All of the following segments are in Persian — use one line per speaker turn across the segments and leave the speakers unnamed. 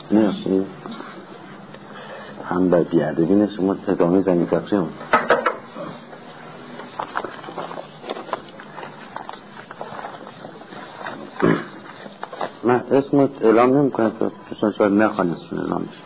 مرسی. هم بر بیادبین شما ادامه زنی تفریح هم. من اسمت اعلام نمی کنم که دوستان شاید نخوانستشون اعلام میشه.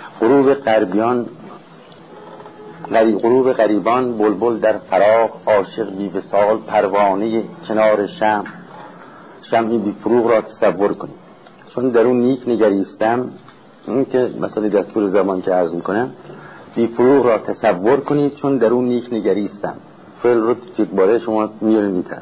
غروب غریبان بلبل در فراق، عاشق بی وصال پروانه کنار شمعی بی فروغ را تصور کنید. چون در اون نیک نگریستم، این که مثلا دستور زمان که عرض میکنم، بی فروغ را تصور کنید چون در اون نیک نگریستم. فعل رو جدباره شما میارین میتر.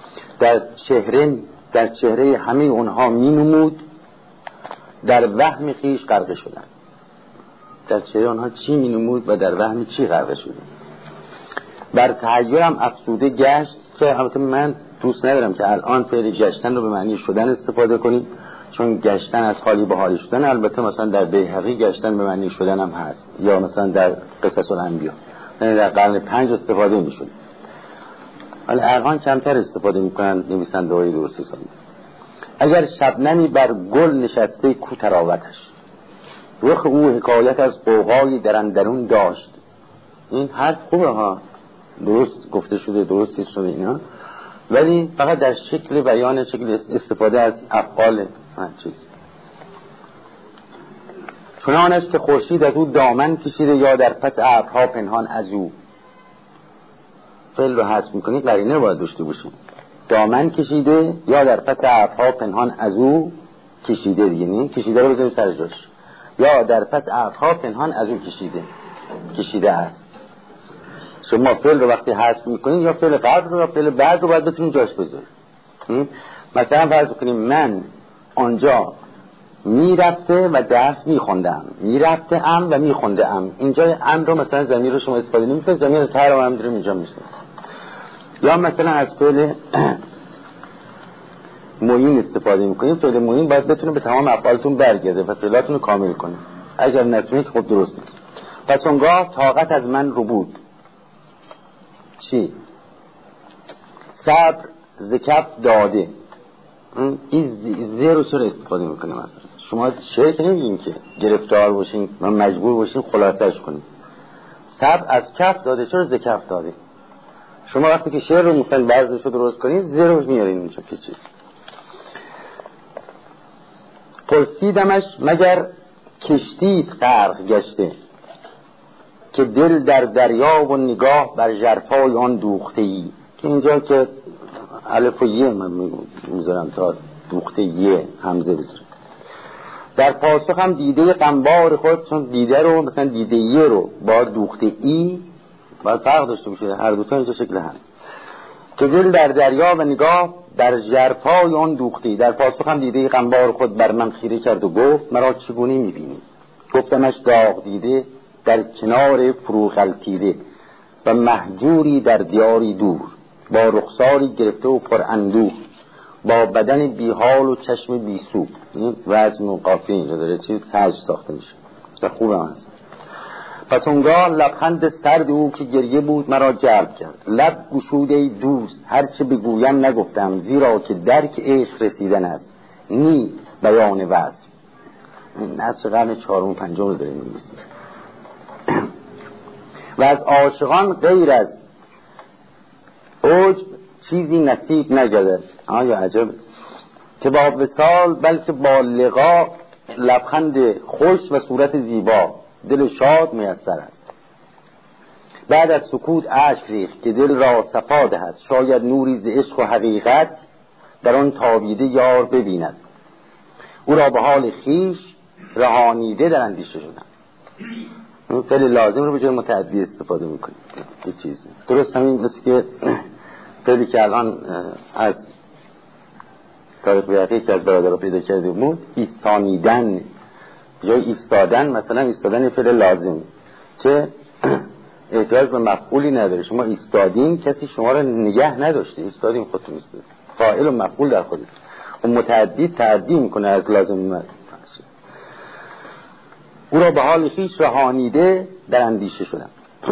در چهره همه اونها می نمود، در وهم خیش غرقه شدن. در چهره اونها چی می نمود و در وهم چی غرقه شدن. بر تحیرم افسوده گشت، که البته من دوست ندارم که الان فعل گشتن رو به معنی شدن استفاده کنیم، چون گشتن از حالی به حالی شدن، البته مثلا در بیهقی گشتن به معنی شدن هم هست، یا مثلا در قصص الانبیا، یعنی در قرن 5 استفاده می شد. ولی الان کمتر استفاده میکنن نویسنده های درستی سازی. اگر شبنمی بر گل نشسته کو تراوتش، رخ او حکایت از قوقای در اندرون داشت. این حرف خوبه ها، درست گفته شده، درست شده اینا، ولی فقط در شکل بیان، شکل استفاده از افعال چیز. چنانش که خورشید از او دامن کشیده، یا در پس ابرها پنهان از او. فعل رو حذف میکنید، قرینه باید داشته باشیم. دامن کشیده یا در پس ابرها پنهان از او کشیده، یعنی کشیده رو بذاریم سر جاش، یا در پس ابرها پنهان از او کشیده است. شما فعل رو وقتی حذف میکنید، یا فعل قبل رو یا فعل بعد رو باید بتونید جاش بذارید. مثلا فرض کنیم من آنجا میرفته و درس میخوندم، میرفته ام و میخونده ام. اینجا ام رو مثلا ضمیر رو شما استفاده نمیکنید، ضمیر تر رو هم داریم اینجا میشه. یا مثلا از فعل معین استفاده میکنید. فعل معین باید بتونه به تمام افعالتون برگرده و فعلاتون رو کامل کنه. اگر نتونید خب درست نیست. پس اونگاه طاقت از من رو بود. چی؟ صبر زکف داده. این زه رو چرا استفاده میکنه؟ مثلا شما شعر که نمیگین که گرفتار باشین و مجبور باشین خلاصش کنید. صبر از کف داده، چرا زکف داده؟ شما وقتی که شعر رو مثلا وزنش رو درست کنید، زه رو میارین اینجا که چیز. پرسیدمش مگر کشتیت غرق گشته، که دل در دریا و نگاه بر ژرفای آن دوخته ای. که اینجا که الف و یه من میذارم تا دوخته یه همزه بذارم. در پاسخ هم دیده قنبار خود، چون دیده رو مثلا دیده یه رو با دوخته ای باید فرق داشته باشه، هر دوتا اینجا شکل هم. که دل در دریا و نگاه در ژرفای آن دوخته ای. در پاسخ هم دیده قنبار خود بر من خیره کرد و گفت مرا چگونه میبینی؟ گفتمش داغ دیده در کنار فروغلتیده، و مهجوری در دیاری دور، با رخساری گرفته و پر اندوه، با بدن بیحال و چشم بیسو. این وزن و قافیه اینجا داره چیز سج ساخته میشه و خوب هم هست. پس اونگاه لبخند سرد او که گریه بود مرا جلب کرد. لب گشوده ای دوست هرچه بگویم نگفتم، زیرا که درک عشق رسیدن است نی بیان وصف. این نصر قرن 4 و 5 رو داره می‌نویسه. و از عاشقان غیر از عجب چیزی نصیب نگردد. یا عجب که با وصال بلکه با لقا، لبخند خوش و صورت زیبا، دل شاد میسر است. بعد از سکوت اشک ریخت که دل را صفا دهد، شاید نوری ز عشق و حقیقت در آن تابیده یار ببیند. او را به حال خیش رهانیده در اندیشه شدم. این فعل لازم رو به جای متعدی استفاده میکنیم. یه چیز درست همین مثل که فعلی که الان از تاریخ بیهقی که از برادر پیدا کرده بود، ایستانیدن، جای ایستادن مثلا ایستادن فعل لازم که احتیاج به مفعولی نداره. شما ایستادین، کسی شما رو نگه نداشته، ایستادین خودتون ایستادین، فاعل و مفعول در خودت. و متعدی تعدی میکنه از لازم اومد. او را به حال خویش رهانیده در اندیشه شدم.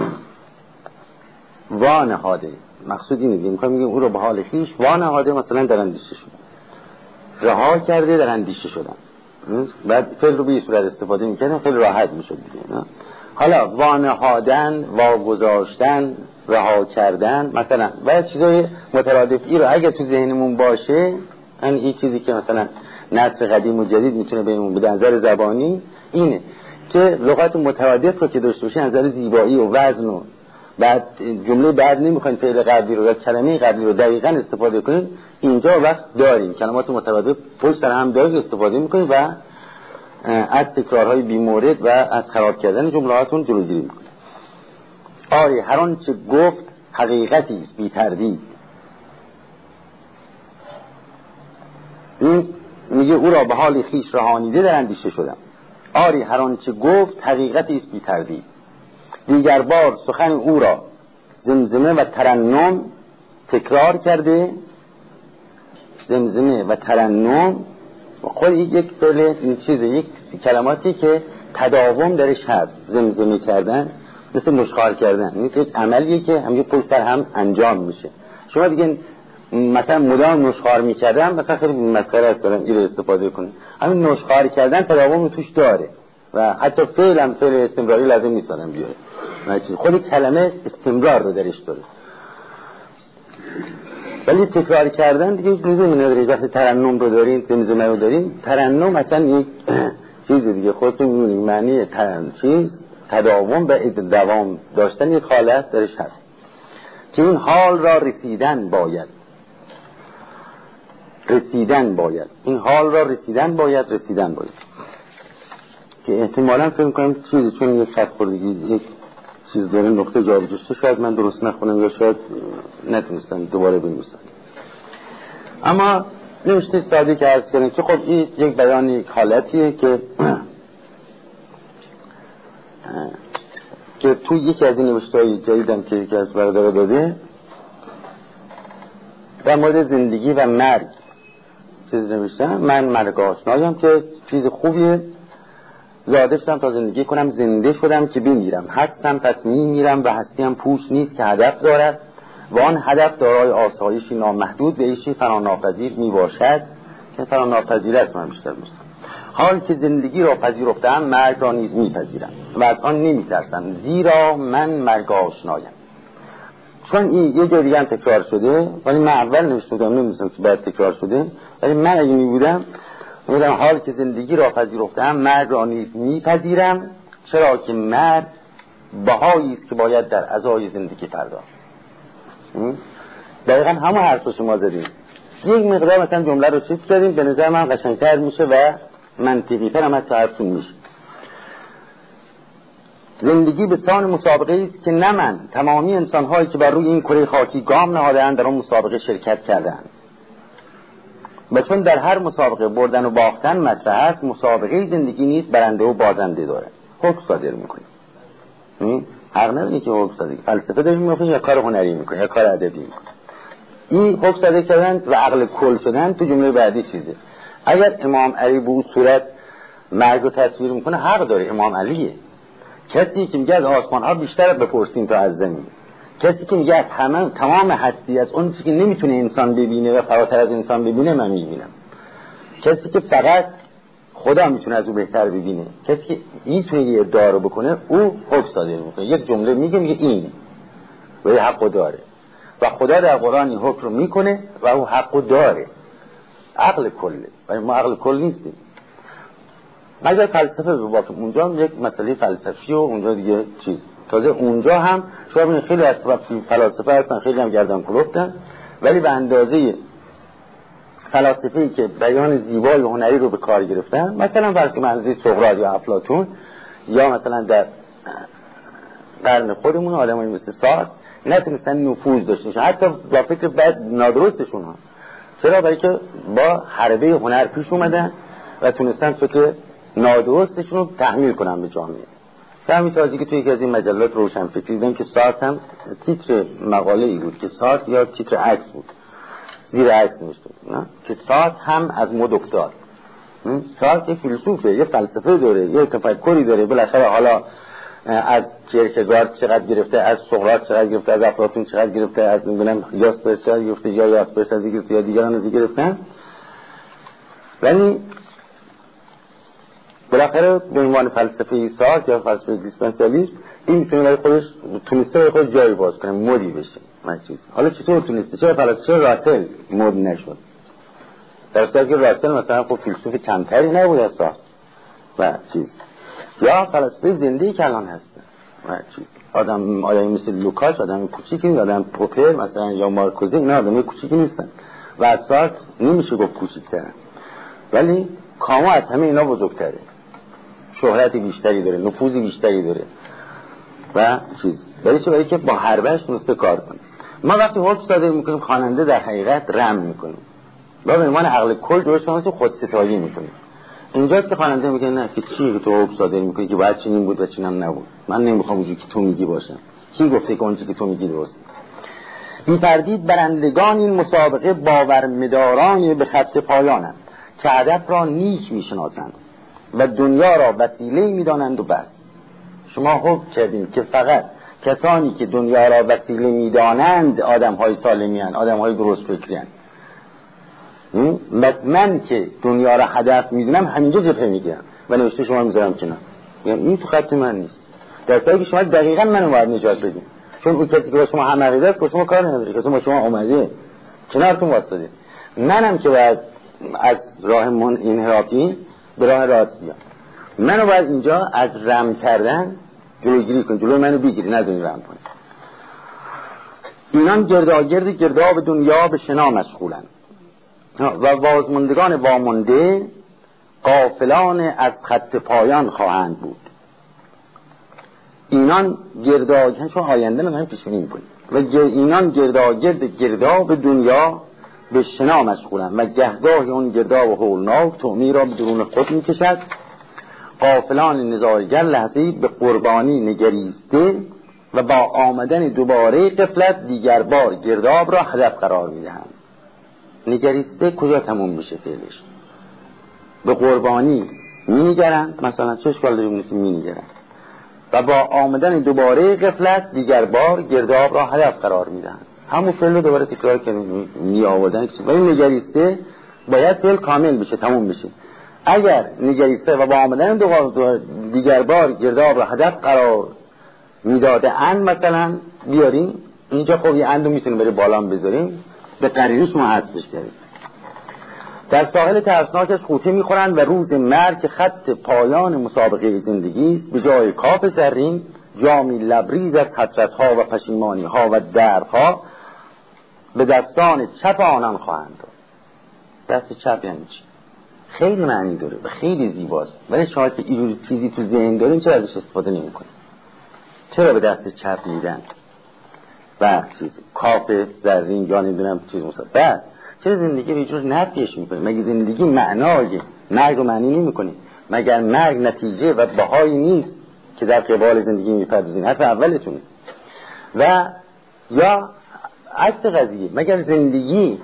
وانهاده، مقصود اینه دیگه، میخوام بگم او را به حال خویش وانهاده مثلا در اندیشه شدم، رها کرده در اندیشه شدم. بعد فعل رو به این صورت استفاده میکردن، خیلی راحت میشد دیگه. حالا وانهادن، واگذاشتن، رها کردن مثلا و چیزای مترادفی رو اگه تو ذهنمون باشه، این چیزی که مثلا نصر قدیم و جدید میتونه بهمون بده نظر زبانی اینه که لغات مترادف رو که داشته باشین نظر زیبایی و وزن و بعد جمله بعد نمیخواین فعل قبلی رو یا کلمه قبلی رو دقیقاً استفاده کنین، اینجا وقت داریم کلمات مترادف پشت سر هم داریم استفاده میکنیم و از تکرارهای بی‌مورد و از خراب کردن جملهاتون جلوگیری میکنیم. آری هر آنچه گفت حقیقتی است بی تردید. این میگه او را به حال خویش رهانیده در اندیشه شدم. آری هر آنچه گفت حقیقتی است بی تردید. دیگر بار سخن او را زمزمه و ترنم تکرار کرده. زمزمه و ترنم خود یک فعل این چیزه، یک کلماتی که تداوم درش هست. زمزمه کردن مثل نشخوار کردن، این یک عملیه که همین پشت سر هم انجام میشه. شما دیگه مثلا مدام نشخوار میکردن مثلا خیلی مسخره است کردن این رو استفاده کنید. همین نشخوار کردن تداوم توش داره و حتی فعل هم فعل استمراری لازم نیست آدم بیاره. خود کلمه استمرار رو درش داره. ولی تکرار کردن دیگه هیچ لزومی نداره. وقتی ترنم رو دارین، زمزمه رو دارین، ترنم اصلا یک چیز دیگه خودتون می‌بینید معنی تداوم و دوام داشتن یک حالت درش هست که این حال را رسیدن باید. این حال را رسیدن باید که احتمالاً فکر کنم چیزی چون یک خط خوردگی یک چیز داره نقطه جابجا شده، شاید من درست نخونم یا شاید نتونستم دوباره بنویسم. اما نوشته ساده که عرض کردم که خب این یک بیان یک حالتیه که توی یکی از این نوشته‌های جدیدم که یکی از برادرها داده در مورد زندگی و مرگ چیز نوشتم. من مرگ آشنایم که چیز خوبیه، زاده شدم تا زندگی کنم، زنده شدم که بمیرم، هستم پس میمیرم و هستیم پوچ نیست که هدف دارد و آن هدف دارای آسایشی نامحدود و ایشی فراناپذیر میباشد که فراناپذیر است. من بیشتر دوستم حال که زندگی را پذیرفتم مرگ را نیز میپذیرم و از آن نمیترسم زیرا من مرگ آشنایم. چون این یه جای دیگه هم تکرار شده ولی من اول نوشته بودم نمیدونستم که بعد تکرار شده، ولی من اگه میبودم حال که زندگی را پذیرفتم مرگ را نیز میپذیرم، چرا که مرگ بهایی است که باید در ازای زندگی پرداخت. دقیقا همون حرف رو شما زدیم. یک مقدار مثلا جمله رو چیز کردیم به نظر من قشنگتر میشه و منطقی تر هم از حرفتون میشه. زندگی به سان مسابقه است که نه من، تمامی انسان‌هایی که بر روی این کره خاکی گام نهاده‌اند در آن مسابقه شرکت کردند. و چون در هر مسابقه بردن و باختن مطرح است، مسابقه زندگی نیست برنده و بازنده داره. حکم صادر میکنی. حق نداری که حکم صادر فلسفه داری میکنی یا کار هنری میکنی یا کار ادبی میکنی. این حکم صادر کردن و عقل کل شدن تو جمله بعدی چیزه. اگر امام علی به اون صورت مرگ رو تصویر میکنه حق داره، امام علیه. کسی که میگه از آسمان ها بیشتر بپرسیم تا از زمین، کسی که میگه تمام هستی از اون چیزی که نمیتونه انسان ببینه و فراتر از انسان ببینه من میبینم، کسی که فقط خدا میتونه از او بهتر ببینه، کسی که میتونه یه ادعا رو بکنه او حکم صادر میکنه. یک جمله میگه این و یه حقو داره و خدا در قرآن این حکم رو میکنه و او حقو داره. عقل کله و ما عقل کل نیستیم. مگر فلسفه بباکم اونجا هم یک مسئله فلسفی و اونجا دیگه چیز. تازه اونجا هم شما خیلی از فلاسفه هستن خیلی هم گردن کلفتن، ولی به اندازه فلاسفه‌ای که بیان زیبای و هنری رو به کار گرفتن، مثلا فرض منظور سقراط یا افلاطون یا مثلا در قرن خودمون آدمایی مثل سارتر نتونستن نفوذ داشته باشن حتی با فکر بد نادرستشون ها. چرا؟ برای که با حربه هنر پیش اومدن و تونستن فکر نادرستشون رو تحمیل کنن به جامعه. همین تازگی که توی یکی از این مجلات روشنفکری دیدم که سارتر هم تیتر مقاله ای بود که سارتر یا تیتر عکس بود زیر عکس نوشته بود نه که سارتر هم از مدکتار. سارتر یه فیلسوفه، یه فلسفه داره، یه تفکری داره. بالاخره حالا از کیرکگارد چقدر گرفته، از سقراط چقدر گرفته، از افلاطون چقدر گرفته، از نمیدونم یاسپر چقدر گرفته یا یاسپر چقدر گرفته یا دیگران از گرفتن. ولی بالاخره به عنوان فلسفه ایثار یا فلسفه اگزیستانسیالیسم این میتونه برای خودش تونسته برای خودش جایی باز کنه، مودی بشه چیز. حالا چطور تونسته؟ چرا فلسفه راسل مود نشد؟ در صورتی که راسل مثلا خب فیلسوف کمتری نبود اصلا و چیز، یا فلسفه زندگی که الان هست و چیز. آدمی مثل لوکاس آدم کوچیکی نیست، آدم پوپر مثلا یا مارکوزه اینا آدم کوچیکی نیستن و اصلا نمیشه گفت کوچیک‌ترن، ولی کامو از همه اینا بزرگتره، شهرت بیشتری داره، نفوذ بیشتری داره و چیز. برای که با حربه‌اش تونسته کار کنه. ما وقتی حکم صادر میکنیم خواننده در حقیقت رم میکنه، با به عنوان عقل کل جوش کنیم خودستایی میکنیم. اینجاست که خواننده میگه نه که چی که تو حکم صادر میکنی که باید چنین بود و چنین نبود، من نمیخوام اونجوری که تو میگی باشم. کی گفته که اونجوری که تو میگی درست؟ بی تردید برندگان این مسابقه باورمدارانی به خط پایانند که هدف را نیک میشناسند و دنیا را وسیله میدانند و بس. شما حکم کردین که فقط کسانی که دنیا را وسیله میدانند آدم‌های سالمی اند، آدم‌های درست فکری اند. من که دنیا را هدف میدونم همینجا جبهه میگیرم و نوشته شما میذارم کنار، یعنی این تو خط من نیست، در صورتی که شما دقیقاً منو باید نجات بدین، چون اون کسی که با شما هم عقیده است با شما کار نداره، کسی با شما اومده کنارتون واسطه، منم که باید از راه انحرافی به راه راست بیام، منو باید اینجا از رم کردن جلوگیری کن، جلوی منو بگیری، نذاری رم کنی. اینان گرداگرد گرداب دنیا به شنا مشغولند و وازماندگان وامانده غافلان از خط پایان خواهند بود. اینان گرداگرد، چون آینده نمی‌خوایم پیش‌بینی می‌کنیم، و اینان گرداگرد گرداب دنیا به شنا مشغولند و گهگاه اون گرداب هولناک تومی را به درون خود می‌کشد. غافلان نظارگر لحظه‌ای به قربانی نگریسته و با آمدن دوباره غفلت دیگر بار گرداب را هدف قرار می‌دهند. نگریسته کجا تموم میشه فعلش؟ به قربانی می‌نگرند، مثلا چه اشکال داره می‌نگرند، و با آمدن دوباره غفلت دیگر بار گرداب را هدف قرار می‌دهند. همون فعل رو دوباره تکرار کنیم می‌آوردن، ولی نگریسته باید فعل کامل بشه، تموم بشه. اگر نگریسته و با آمدن دیگر بار گرداب را هدف قرار میداده اند، مثلا بیاریم اینجا خب یه اندو میتونیم بره بالا بذاریم، به قریریش ما حذفش کردیم. در ساحل ترسناکش خوطه میخورند و روز مرگ خط پایان مسابقه زندگی به جای کاف زرین جامی لبریز از حسرت‌ها و پشیمانی‌ها و دردها به دستان چپ آنان خواهند داد. دست چپ یعنی چی؟ خیلی معنی داره و خیلی زیباست، ولی شما که این چیزی تو ذهن دارین چرا ازش استفاده نمی‌کنید؟ چرا به دست چپ میدن و چیز کاف زرین یا نمیدونم چیز مثلا چرا زندگی رو اینجور نفیش میکنی؟ مگه زندگی معنای مرگ رو معنی نمیکنی؟ مگر مرگ نتیجه و بهایی نیست که در قبال زندگی میپردازین؟ حرف اولتونه. و یا عکس قضیه، مگر زندگی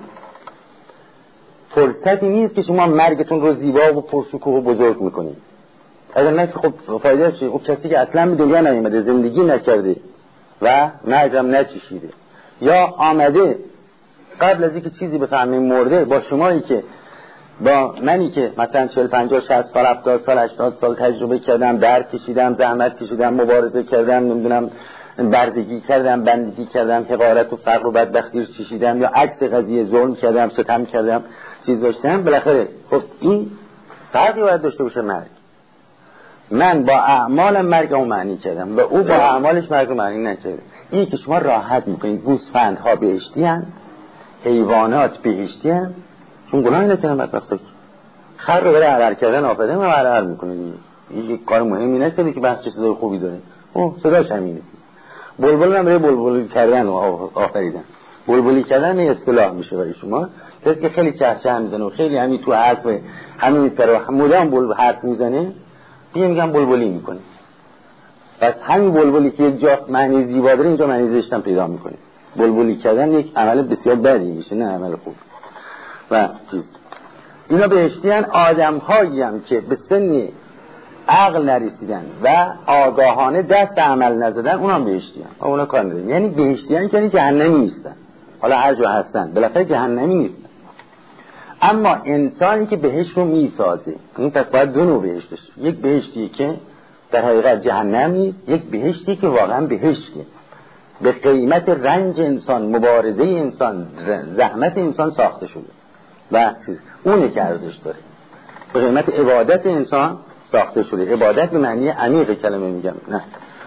فرصتی نیست که شما مرگتون رو زیبا و پرشکوه و بزرگ میکنید؟ اگر نه خب فایده چیه؟ اون کسی که اصلا به دنیا نیومده، زندگی نکرده و مرگم نچشیده، یا آمده قبل از اینکه چیزی بفهمه مرده، با شمایی که با منی که مثلا 40 50 60 سال 70 سال 80 سال تجربه کردم، درد کشیدم، زحمت کشیدم، مبارزه کردم، نمیدونم بردگی کردم، بندگی کردم، حقارت و فقر و بدبختی رو چشیدم، یا عکس قضیه ظلم کردم، ستم کردم، چیز داشتم، بالاخره خب این فرقی باید داشته باشه مرگ. من با اعمالم مرگمو معنی کردم و او با اعمالش مرگو معنی نکرده. این که شما راحت میکنید گوسفندها بهشتی هستند، حیوانات بهشتی هستند، چون گناهی نکردن بدبختا. خر رو برای عرر کردن آفریدن و عرر میکنه دیگه، این کار مهمی نکرده که بخش صدای خوبی داره، صداش همینه. بلبل هم برای بلبلی کردن و آفریدن. بلبلی کردن این اصطلاح میشه برای شما، کسی که خیلی چهچه میزنه و خیلی همین تو حرف همین میپره، مدام بلبل حرف میزنه، دیگه میگم بلبلی میکنه. پس همین بلبلی که یک جا معنی زیبا داره اینجا معنی زشت هم پیدا میکنه. بلبلی کردن یک عمل بسیار بدی میشه، نه عمل خوب. و چیز اینا بهشتیان آدم‌هایی هم که به سن عقل نرسیدن و آگاهانه دست عمل نزدن، اونا هم بهشتیان، اونا کار ندارن. یعنی بهشتیان یعنی جهنمی نیستن، حالا هر جا هستن بالاخره جهنمی نیستن. اما انسانی که بهشت رو میسازه، این پس باید دو نوع بهشت داشته. یک بهشتی که در حقیقت جهنم نیست، یک بهشتی که واقعا بهشته، به قیمت رنج انسان، مبارزه انسان، زحمت انسان ساخته شده و اونه که ارزش داره، به قیمت عبادت انسان ساخته شده. عبادت به معنی عمیق کلمه میگم، نه.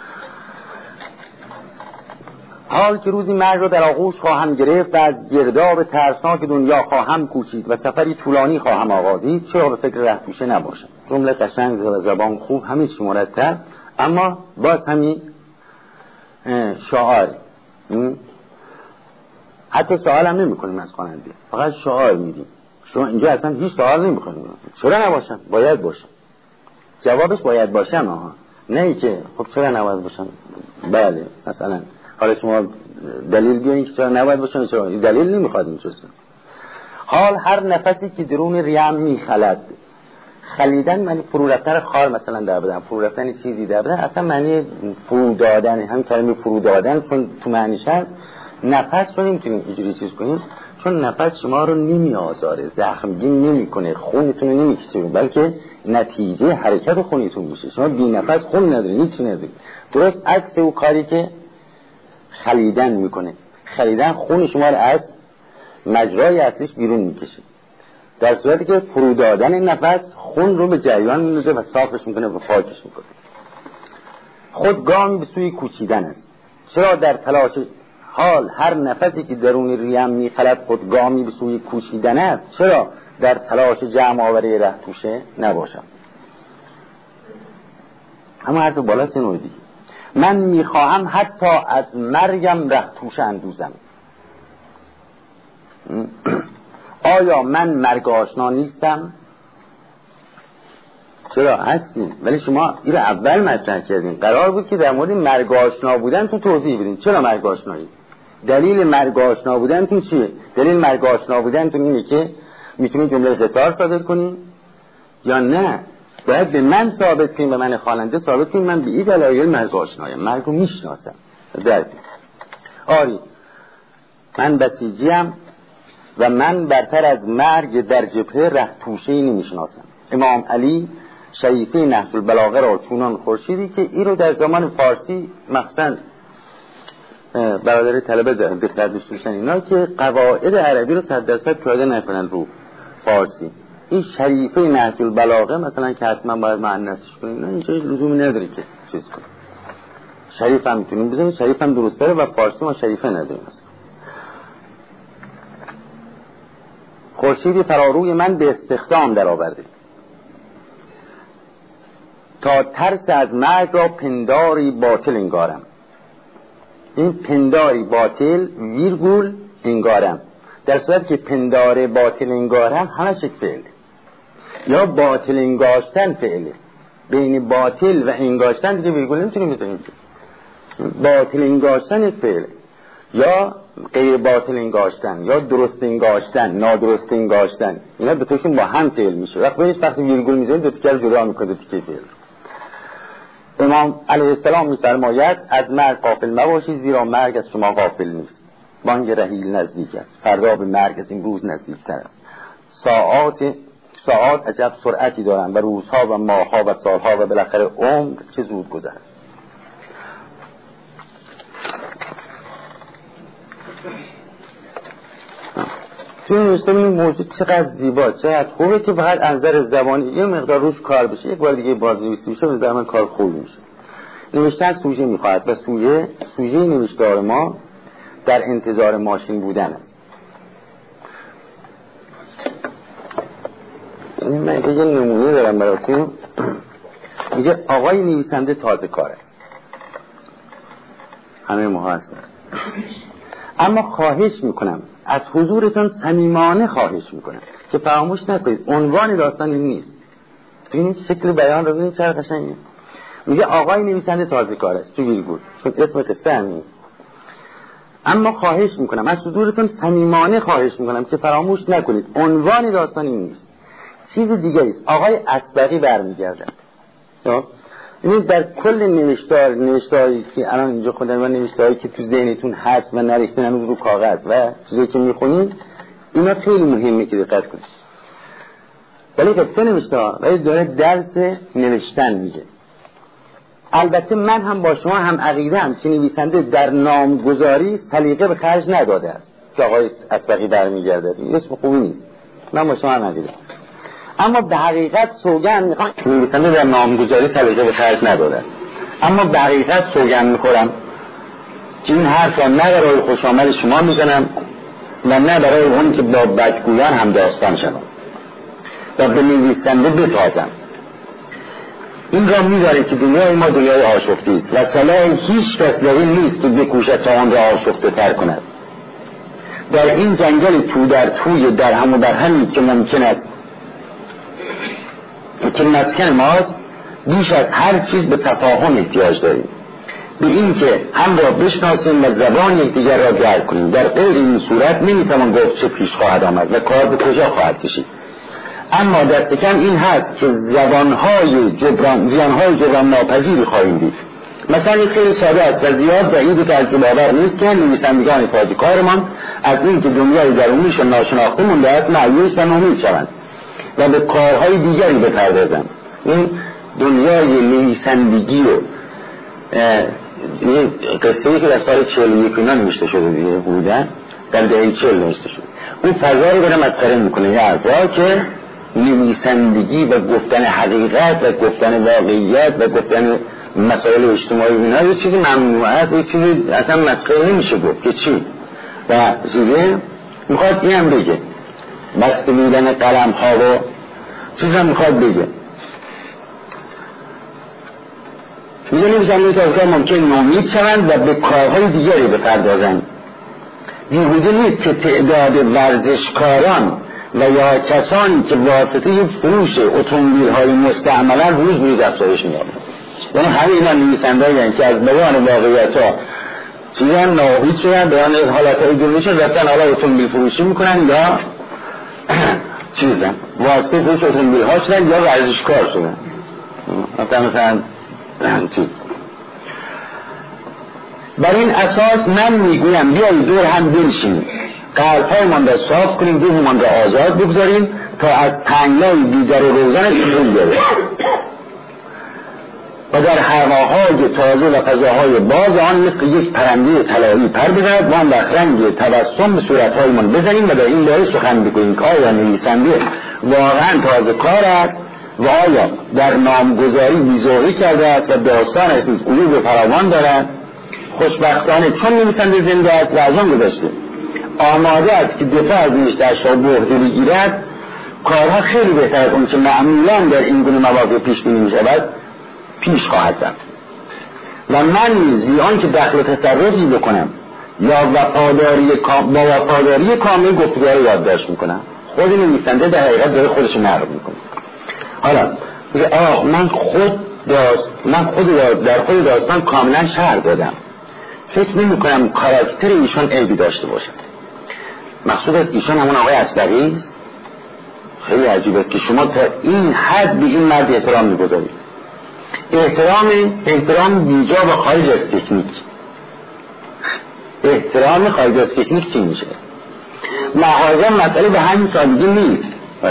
حال که روزی مرگ را در آغوش خواهم گرفت و از گرداب ترسناک دنیا خواهم کوچید و سفری طولانی خواهم آغازید، چرا به فکر رهپوشه نباشم. جمله قشنگ و زبان خوب، همین چی مرتب، اما باز همین شعار. حتی سوال هم نمی کنیم از خواننده، فقط شعار میدیم. شما اینجا اصلا هیچ سوال نمی کنیم. چرا نباشم؟ باید باشم. جوابش باید باشم. آها، نه ای که خب چرا نباید باشم. بله مثلا حالا شما دلیل بیارین که چرا نباید باشم، چرا دلیل نمیخواد این چیزا. حال هر نفسی که درون ریم میخلد، خلیدن معنی فرو رفتن خار مثلا در بدن، فرو رفتن چیزی در بدن، اصلا معنی فرو دادن، همین کلمه فرو دادن چون تو معنیش هست. نفس رو نمیتونیم اینجوری چیز کنیم، چون نفس شما رو نمیآزاره، زخمگین نمیکنه، خونتون رو نمیکشه، بلکه نتیجه حرکت خونتون میشه. شما بی نفس خون ندارید، هیچ ندارید. درست عکس او کاری که خلیدن میکنه. خلیدن خون شما رو از مجرای اصلیش بیرون میکشه، در صورتی که فرو دادن نفس خون رو به جریان میندازه و صافش میکنه و پاکش میکنه. خود گامی به سوی کوچیدن است. چرا در تلاش حال هر نفسی که درون ریم میخلد خود گامی به سوی کوچیدن است، چرا در تلاش جمع آوری ره توشه نباشم. اما حرف بالا سه نوع دیگه. من میخواهم حتی از مرگم ره توشه اندوزم. آیا من مرگ آشنا نیستم؟ چرا هستیم، ولی شما این رو اول مطرح کردین. قرار بود که در مورد مرگ آشنا بودن تو توضیح بدین. چرا مرگ آشنایی؟ دلیل مرگ آشنا بودن تو چیه؟ دلیل مرگ آشنا بودن تو اینه که میتونی جمله قصار صادر کنی یا نه باید به من ثابت کنیم، به من خواننده ثابت کنیم من به این دلایل مرگ آشنایم، مرگ رو میشناسم. آری من بسیجیم و من برتر از مرگ در جبهه ره توشه‌ای نمیشناسم. امام علی شریفه نهج البلاغه را چونان خورشیدی که این رو در زمان فارسی مخصوصا برادر طلبه دقت داشتن اینا که قواعد عربی رو 100% پیاده نکنن رو فارسی. این شریفه نهج البلاغه مثلا که حتما باید مؤنثش کنیم، نه اینجا لزومی نداره که چیز کنیم. شریف هم میتونیم بزنیم، شریف هم درست داره و فارسی ما شریفه نداریم. خورشیدی فراروی من به استخدام در آورده تا ترس از مرگ را پنداری باطل انگارم. این پنداری باطل ویرگول انگارم، در صورت که پندار باطل انگارم همش فعله یا باطل انگاشتن فعله. بین باطل و انگاشتن دیگه ویرگول نمیتونیم بزنیم. باطل انگاشتن فعله یا غیر باطل انگاشتن یا درست انگاشتن، نادرست انگاشتن، اینا به توشون با هم فعل میشه. وقتی ویرگول میذاریم دو تیکه رو جدا میکنه، دو تیکه فعل. امام علیه السلام می‌فرماید از مرگ غافل مباشید، زیرا مرگ از شما غافل نیست. بانگ رحیل نزدیک است، فردا به مرگ از امروز نزدیکتر است. ساعات عجب سرعتی دارند و روزها و ماهها و سالها و بالاخره عمر چه زود گذرست. توی این موضوع چقدر زیبا، چقدر خوبه که فقط از نظر زبانی یه مقدار روش کار بشه، یک بار دیگه بازنویسی بشه، به نظر من کار خوبی میشه. نوشتن سوژه میخواهد و سوژه نوشتار ما در انتظار ماشین بودن است. من یه نمونه دارم براتون. میگه آقای نویسنده تازه کاره، همه ما هستن، اما خواهش میکنم از حضورتون صمیمانه خواهش میکنم که فراموش نکنید عنوان داستان این نیست. ببینید شکل بیان رو، ببینید چقدر قشنگه. میگه آقای نویسنده تازه کار است تو ویرگول، چون اسم قصه همین. اما خواهش میکنم از حضورتون صمیمانه خواهش میکنم که فراموش نکنید عنوان داستان این نیست، چیز دیگه است. آقای اصبغی برمیگردن. ببینید در کل نوشتاری که الان اینجا خودم و نوشتاری که تو ذهنتون هست و نریختین هنوز رو کاغذ و چیزی که میخونید، اینا خیلی مهمه که دقت کنید. ولی قصه نوشته ولی داره درس نوشتن میگه. البته من هم با شما هم عقیده هم که نویسنده در نامگذاری سلیقه به خرج نداده است که آقای اسبقی برمیگرده، اسم خوبی نیست، من با شما هم عقیده، اما به حقیقت سوگند میخوام نویسنده در نامگذاری سلیقه به خرج نداده است، اما به حقیقت سوگند میخورم که این حرف را نه برای خوش آمد شما میزنم و نه برای اون که با بدگویان هم داستان شدم و به نویسنده بتازم. این را می‌دانید که دنیای ما دنیای آشفته است و صلاح هیچ کس در این نیست که بکوشد تا آن را آشفته تر کند. در این جنگل تو در توی در هم و در همی که ممکن است که مسکن ماست، بیش از هر چیز به تفاهم احتیاج داریم، به این که هم را بشناسیم و زبان یکدیگر را درک کنیم. در غیر این صورت نمیتوان گفت چه پیش خواهد آمد و کار به کجا خواهد کشید. اما دست کم این هست که زیانهای جبران ناپذیری خواهیم دید. مثلا این خیلی ساده است و زیاد بعید ترکیب باور نیست که نویسندگان تازه‌کارمان از این که دنیای درونیشان ناشناخته مونده است مایوس و ناامید شوند و به کارهای دیگری بپردازند. این دنیای نویسندگی و این قصه‌ای که در سال 41 نوشته شده دیگه بودن، در دهه 40 نوشته شده، اون فضایی داره مسخره میکنه یه حرفا که نویسندگی و گفتن حقیقت و گفتن واقعیت و گفتن مسائل اجتماعی اینا یه چیزی ممنوعه است، یه چیزی اصلا مسخره نمیشه گفت که چی و چیزی میخواد این هم بگه بسته بودن قلم ها و چیز هم میخواد بگه. میدونیم زمینی که از ممکن نومید شوند و به کارهای دیگری بپردازند. بیهوده نیست که تعداد ورزشکاران و یا کسانی که واسطه فروش اتومبیل های مستعملا روز به روز افزایش می‌یابند. یعنی همه اینا نویسنده‌ای که از بیان واقعیت ها چیزا ناهید شدن، بیان حالتهای دنیش رفتن حالا اتومبیل فروشی میکنن یا چیزن واسطه فروش اتومبیل ها شدن یا ورزشکار شدن. مثلا چیز بر این اساس من میگویم بیایید دور هم بنشینیم، قلب‌هایمان را صاف کنیم، روحمان را آزاد بگذاریم تا از تنگنای دیگر روزن بیرون بیاییم و در هواهای تازه و فضاهای باز آن مثل یک پرنده طلایی پر بزند و آن رنگ تبسم به صورت‌هایمان بزنیم و در این باره سخن بگوییم که آیا نویسنده واقعا تازه کار است و آیا در نامگذاری بی‌ذوقی کرده است و داستانش نیز عیوب فراوان دارد. خوشبختانه چون نویسنده زنده است و از آن گذشته آماده است که دفاع از نوشته‌اش را به عهده بگیرد، کارها خیلی بهتر از اون که معمولا در این گونه مواقع پیش بینی می‌شود پیش خواهد رفت و من نیز بی آنکه دخل و تصرفی بکنم یا وفاداری کامل گفتگوها را یادداشت میکنم. خود نویسنده در حقیقت داره خودش نقد میکنه. حالا من در خود داستان کاملا شرح دادم، فکر نمی کنم کاراکتر ایشان عیبی داشته باشد. مقصود از ایشان همون آقای اسبقی است. خیلی عجیب است که شما تا این حد به این مرد احترام میگذارید. احترام بیجا و خارج از تکنیک. احترام خارج از تکنیک چی میشه؟ لحاظا مسئله به همین سادگی نیست.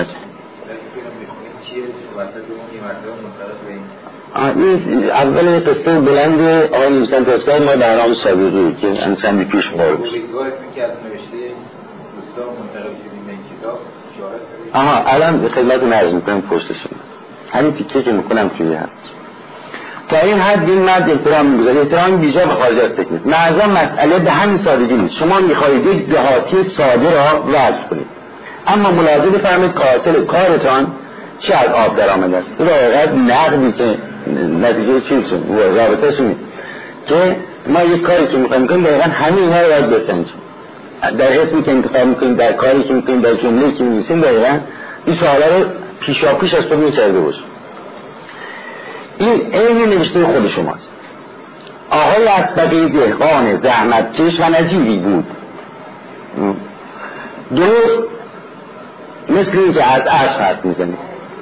این اول قصه بلند آقای نویسنده تازه‌کار ما برنامه سابقی که چندی پیش مورد الان خدمت نظر میکنم پشتشون همین تیکه که میکنم توی هست تا این حد این مرد احترام میگذاره. احترام بیجا به خارج از تکنیک. معظم مسئله به همین سادگی نیست. شما میخواهید یک دهاتی ساده را وضع کنید اما ملاحظه بفرمایید کارتان چه از آب در آمده است. در واقع نقدی که نتیجه چیز شد رابطه شد که ما یک کاری که میخوایم کنیم دقیقا همه اینها رو باید بسنجیم در اسمی که انتخاب میکنیم، در کاری که میکنیم، در جمله‌ای که می‌نویسیم دقیقا این سوالا رو پیشاپیش از خود می‌کرده باشیم. این عین نوشته خود شماست. آقای اسبقی دهقان زحمتکش و نجیبی بود. درست مثل این که از عشق حرف میزنید.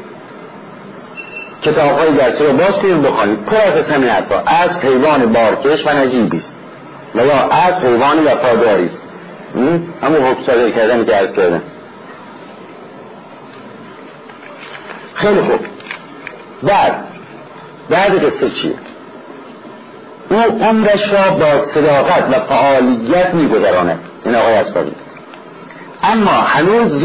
کتاب‌های درسی رو باز کنید بخوانید پر از همین حرفا. از حیوان بارکش و نجیبی است و یا از حیوان وفاداری است. همون حکم صادر کردن که عرض کردن. خیلی خوب. بعد قصه چیه؟ او عمرش را با صداقت و فعالیت می‌گذراند، این آقای اصفهانی، اما هنوز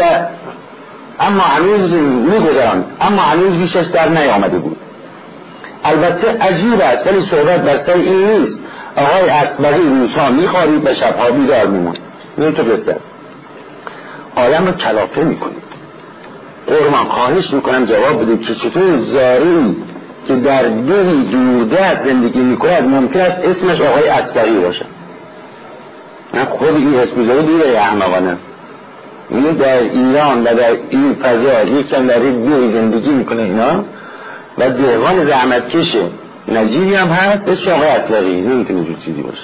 ریشش در نیامده بود. البته عجیب است ولی صحبت بر سر این نیست. آقای اصفهانی روزها می‌خوابید و شب‌ها بیدار می‌ماند. این تو قصه است. آدم رو کلافه می‌کنید. قربان خواهش می‌کنم جواب بدید که چطور زاری که در دوری دوردست زندگی می‌کند ممکن است اسمش آقای اصفهانی باشه. من خود این اسم زاری دیگه احمقانه است. اینو در ایران و در این فضا یکم در دوری زندگی می‌کنه اینا و دیوان زحمتکشه نجیبی هم هست اسم آقای اصفهانی، نمی‌تونه جور چیزی باشه.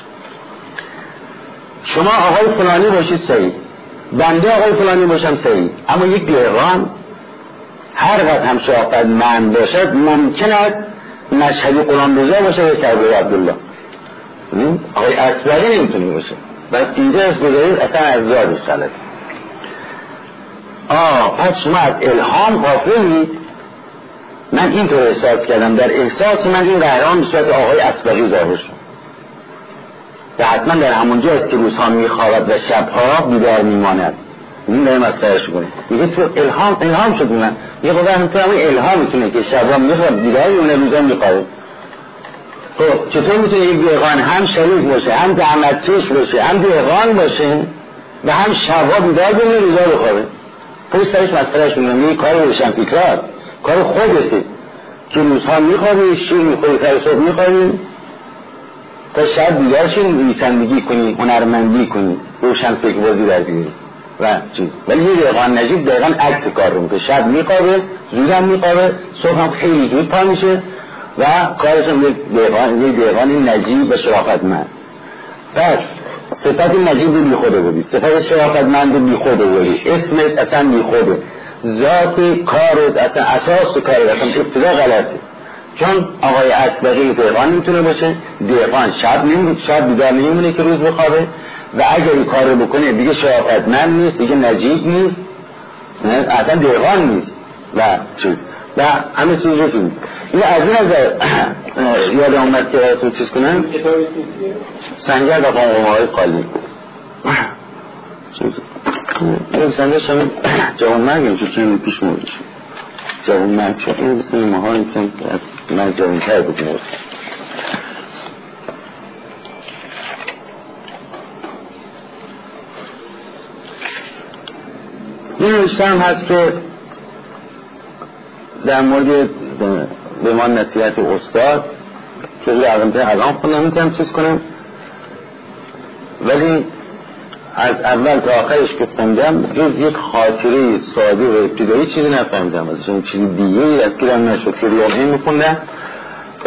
شما آقای فلانی باشید صحیح، بنده آقای فلانی باشم صحیح، اما یک دیوان هر وقت هم شرافت من باشد ممکن است مشهدی غلامرضا باشه یا کربلایی عبدالله. آقای اصفهانی نمیتونه باشه. بس اینجا از گذارید اصلا از زادش غلط. پس شما از الهام غافلید. من اینطور احساس کردم، در احساس من این قهرمان به صورت آقای اصفهانی ظاهر شد و حتما در همونجا است که روزها میخوابد و شبها بیدار میماند. این داره مسخرهش کنه. میگه تو الهام شد من. میگه خدا هم تو همون الهام میتونه که شبها میخواد بیدار میمونه روزها میخوابه. خب چطور میتونه یک دیوان هم شریک باشه، هم زحمتکش باشه، هم دیوان باشه و هم شبها بیدار بمونه روزها بخوابه؟ پس سرش مسخرهش میگه. میگه کار روشنفکراست، کار خودته که روزها میخوابی، شیر میخوری، سر صبح میخوابی تا شب بیدار شی، نویسندگی کنی، هنرمندی کنی، روشنفکر بازی در بیاری و چیز. ولی یه دیوان نجیب دقیقا عکس کار رو میکنه. شب میخوابه، زود هم میخوابه، صبح هم خیلی زود پا میشه و کارش هم یه دیوان نجیب و شرافتمند. پس صفت نجیب رو بی خوده بودی، صفت شرافتمند رو بی خوده بودی، اسمت اصلا بی خوده، ذات کارت اصلا اساس کارت اصلا ابتدا غلطه. چون آقای اصفهانی دیوان میتونه باشه، دیوان شب بیدار نمیمونه که روز بخوابه و اگر این کار رو بکنه دیگه شرافتمند نیست، دیگه نجیب نیست، اصلا دیوان نیست و چیز و همه چیز رو چیز. این از این از یاد آمد که تو چیز کنن سنگر و قامقامه‌های خالی چیز سنگر شما جوان مرگیم چون چند پیش موردش جوان مرگ شد. این بسید ماها این از من جوان تر بودیم. این رشته هم هست که در مورد به ما نصیحت استاد که روی اقام خودم میتونم چیز کنم، ولی از اول تا آخرش که خوندم جز یک خاطره ساده و ابتدایی چیزی نفهمیدم ازش. این چیزی دیگه از که دارم نشد که ریاضی میخوندم و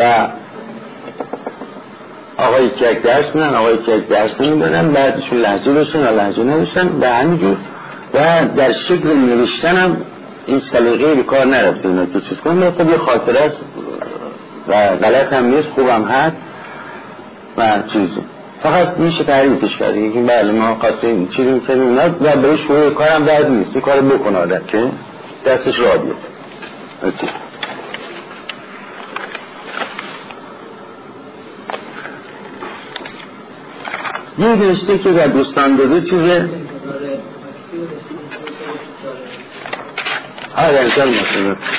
آقایی که یک درس میدن، آقایی که یک درس نمیدن، بعدشون لحجه داشتن و لحجه نداشتن و همینجور و در شکل نوشتن هم این سلیقه به کار نرفته اینا که چیز کنم. خب یه خاطره است و غلط هم نیست، خوب هم هست و چیزی فقط میشه تعریفش کرد که بله ما خاطره این چیزی میکنیم اینا و برای شروع کارم درد نیست، این کار بکنه آدم که دستش را بیاد چیز. یه نوشته که در دوستان داده چیزه در انسان ماشین است.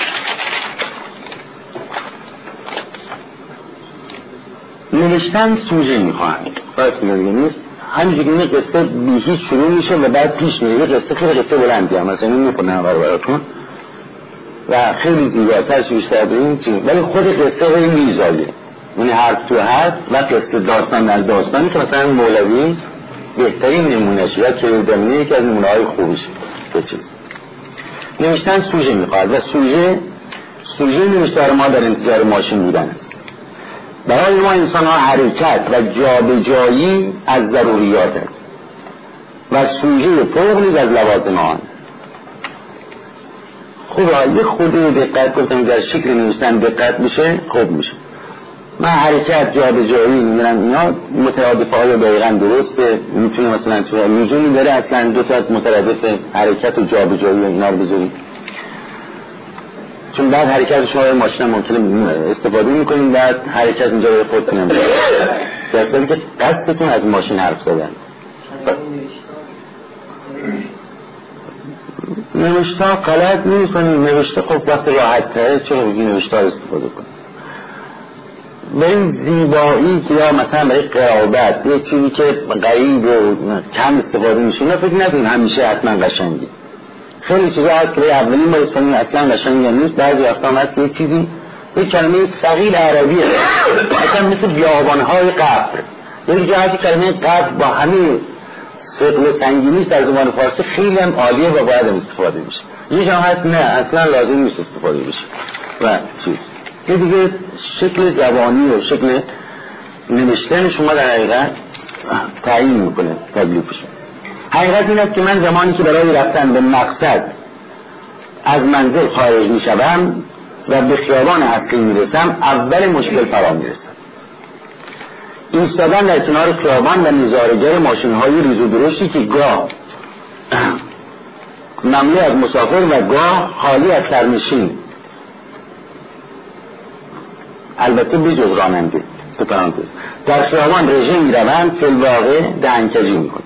نوشتن سوژه میخواهند باید میگه نیست همینجور که این قصه بی هیچ شروع میشه و بعد پیش میره. قصه خیلی قصه بلندی هم مثلا این میخونم براتون و خیلی زیباست بیشتر به این چیز، ولی خود قصه خیلی میزالیه، یعنی حرف تو حرف و قصه داستان در داستانی که مثلا مولوی بهترین نمونه‌شه یا کلیدامینه یکی از نمونه‌های خوبیشه به چیز. نوشتن سوژه میخواد و سوژه نوشتار ما در انتظار ماشین بودن است. برای ما انسان ها حرکت و جابجایی از ضروریات است و سوژه فوق نیز از لوازم آن. خوب یه خودی دقت گفتم در شکل نوشتن دقت بشه خوب میشه. من حرکت جابجایی میرم اینا مترادف های دقیقا درسته، میتونه مثلا چرا لزومی داره اصلا دو تا مترادف حرکت و جابجایی اینا رو بذاریم. چون بعد حرکت شما روی ماشین هم ممکنه استفاده میکنید، بعد حرکت اینجا روی خودتون هم درسته که قصدتون از ماشین حرف زدن. نوشته ها غلط نیست، نوشته خب وقت راحت تره چرا نوشته ها استفاده کنید. به این زیبایی که یا مثلا برای قرابت یه چیزی که غریب و کم استفاده میشه فکر نکنید همیشه حتما قشنگی. خیلی چیزا هست که اولین بار اسپانیایی اصلا قشنگ نیست، بعضی وقتا هم هست یه چیزی یه کلمه ثقیل عربیه مثلا مثل بیابان‌های قبر، یه جا هست کلمه قبر با همین ثقل و سنگینیش در زبان فارسی خیلی هم عالیه و باید استفاده بشه. یه جا هست نه اصلا لازم نیست استفاده بشه و چیز یه دیگه شکل زبانی و شکل نوشتن شما در حقیقت تعیین میکنه تکلیفش. حقیقت این است که من زمانی که برای رفتن به مقصد از منزل خارج میشم و به خیابان اصلی میرسم اول مشکل فرا میرسم. ایستادن در کنار خیابان و نظاره‌گر ماشین‌های ریز و درشتی که گاه مملو از مسافر و گاه خالی از سرنشین، البته بجز راننده تو پرانتز، در خیابان رژه میروند فی الواقع دهنکجی میکنن.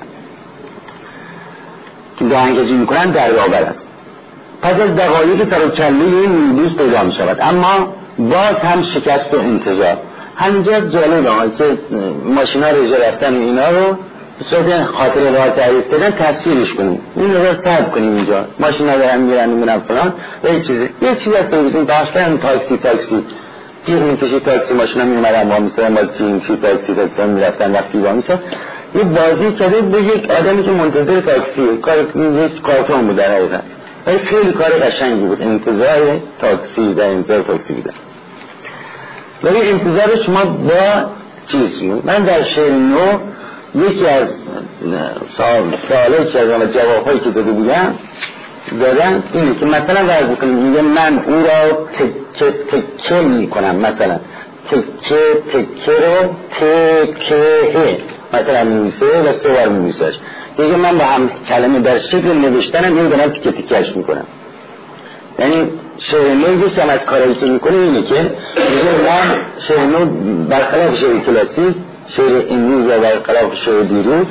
که دهنکجی میکنن دریاور است. پس از دقایق سر و کله این مینیبوس پیدا میشود، اما باز هم شکست و انتظار. همینجا جالبه که ماشینا رژه رفتن اینا رو به صورت خاطر راه تعریف کردن تصویرش کنیم، این رو ثبت کنیم. اینجا ماشینا دارن میرن میرن فلان و یه چیزی از تلویزیون پخش کردن، تاکسی جیغ میکشی تاکسی ماشینا میومدن با میسرن با تاکسی میرفتن وقتی با میسرن یه بازی کرده به یک آدمی که منتظر تاکسیه. یک کارتون بود در حقیقت ولی خیلی کار قشنگی بود، انتظار تاکسی در انتظار تاکسی بودن. ولی انتظار شما با چیز بود. من در شعر نو یکی از سوالایی که از جوابهایی که داده بودم دادن اینه که مثلا ورز بکنیم میگه من او را تکه میکنم، مثلا تکه رو تکه مثلا میمیسه و سه بار میمیسهش. دیگه من با هم کلمه در شکل نوشتنم این دارم تکهش میکنم. یعنی شعر نو یکی هم از کارهایی که میکنه اینه که میگه من شعر نو برخلاف شعر کلاسیک، شعر امروز و برخلاف شعر دیروز،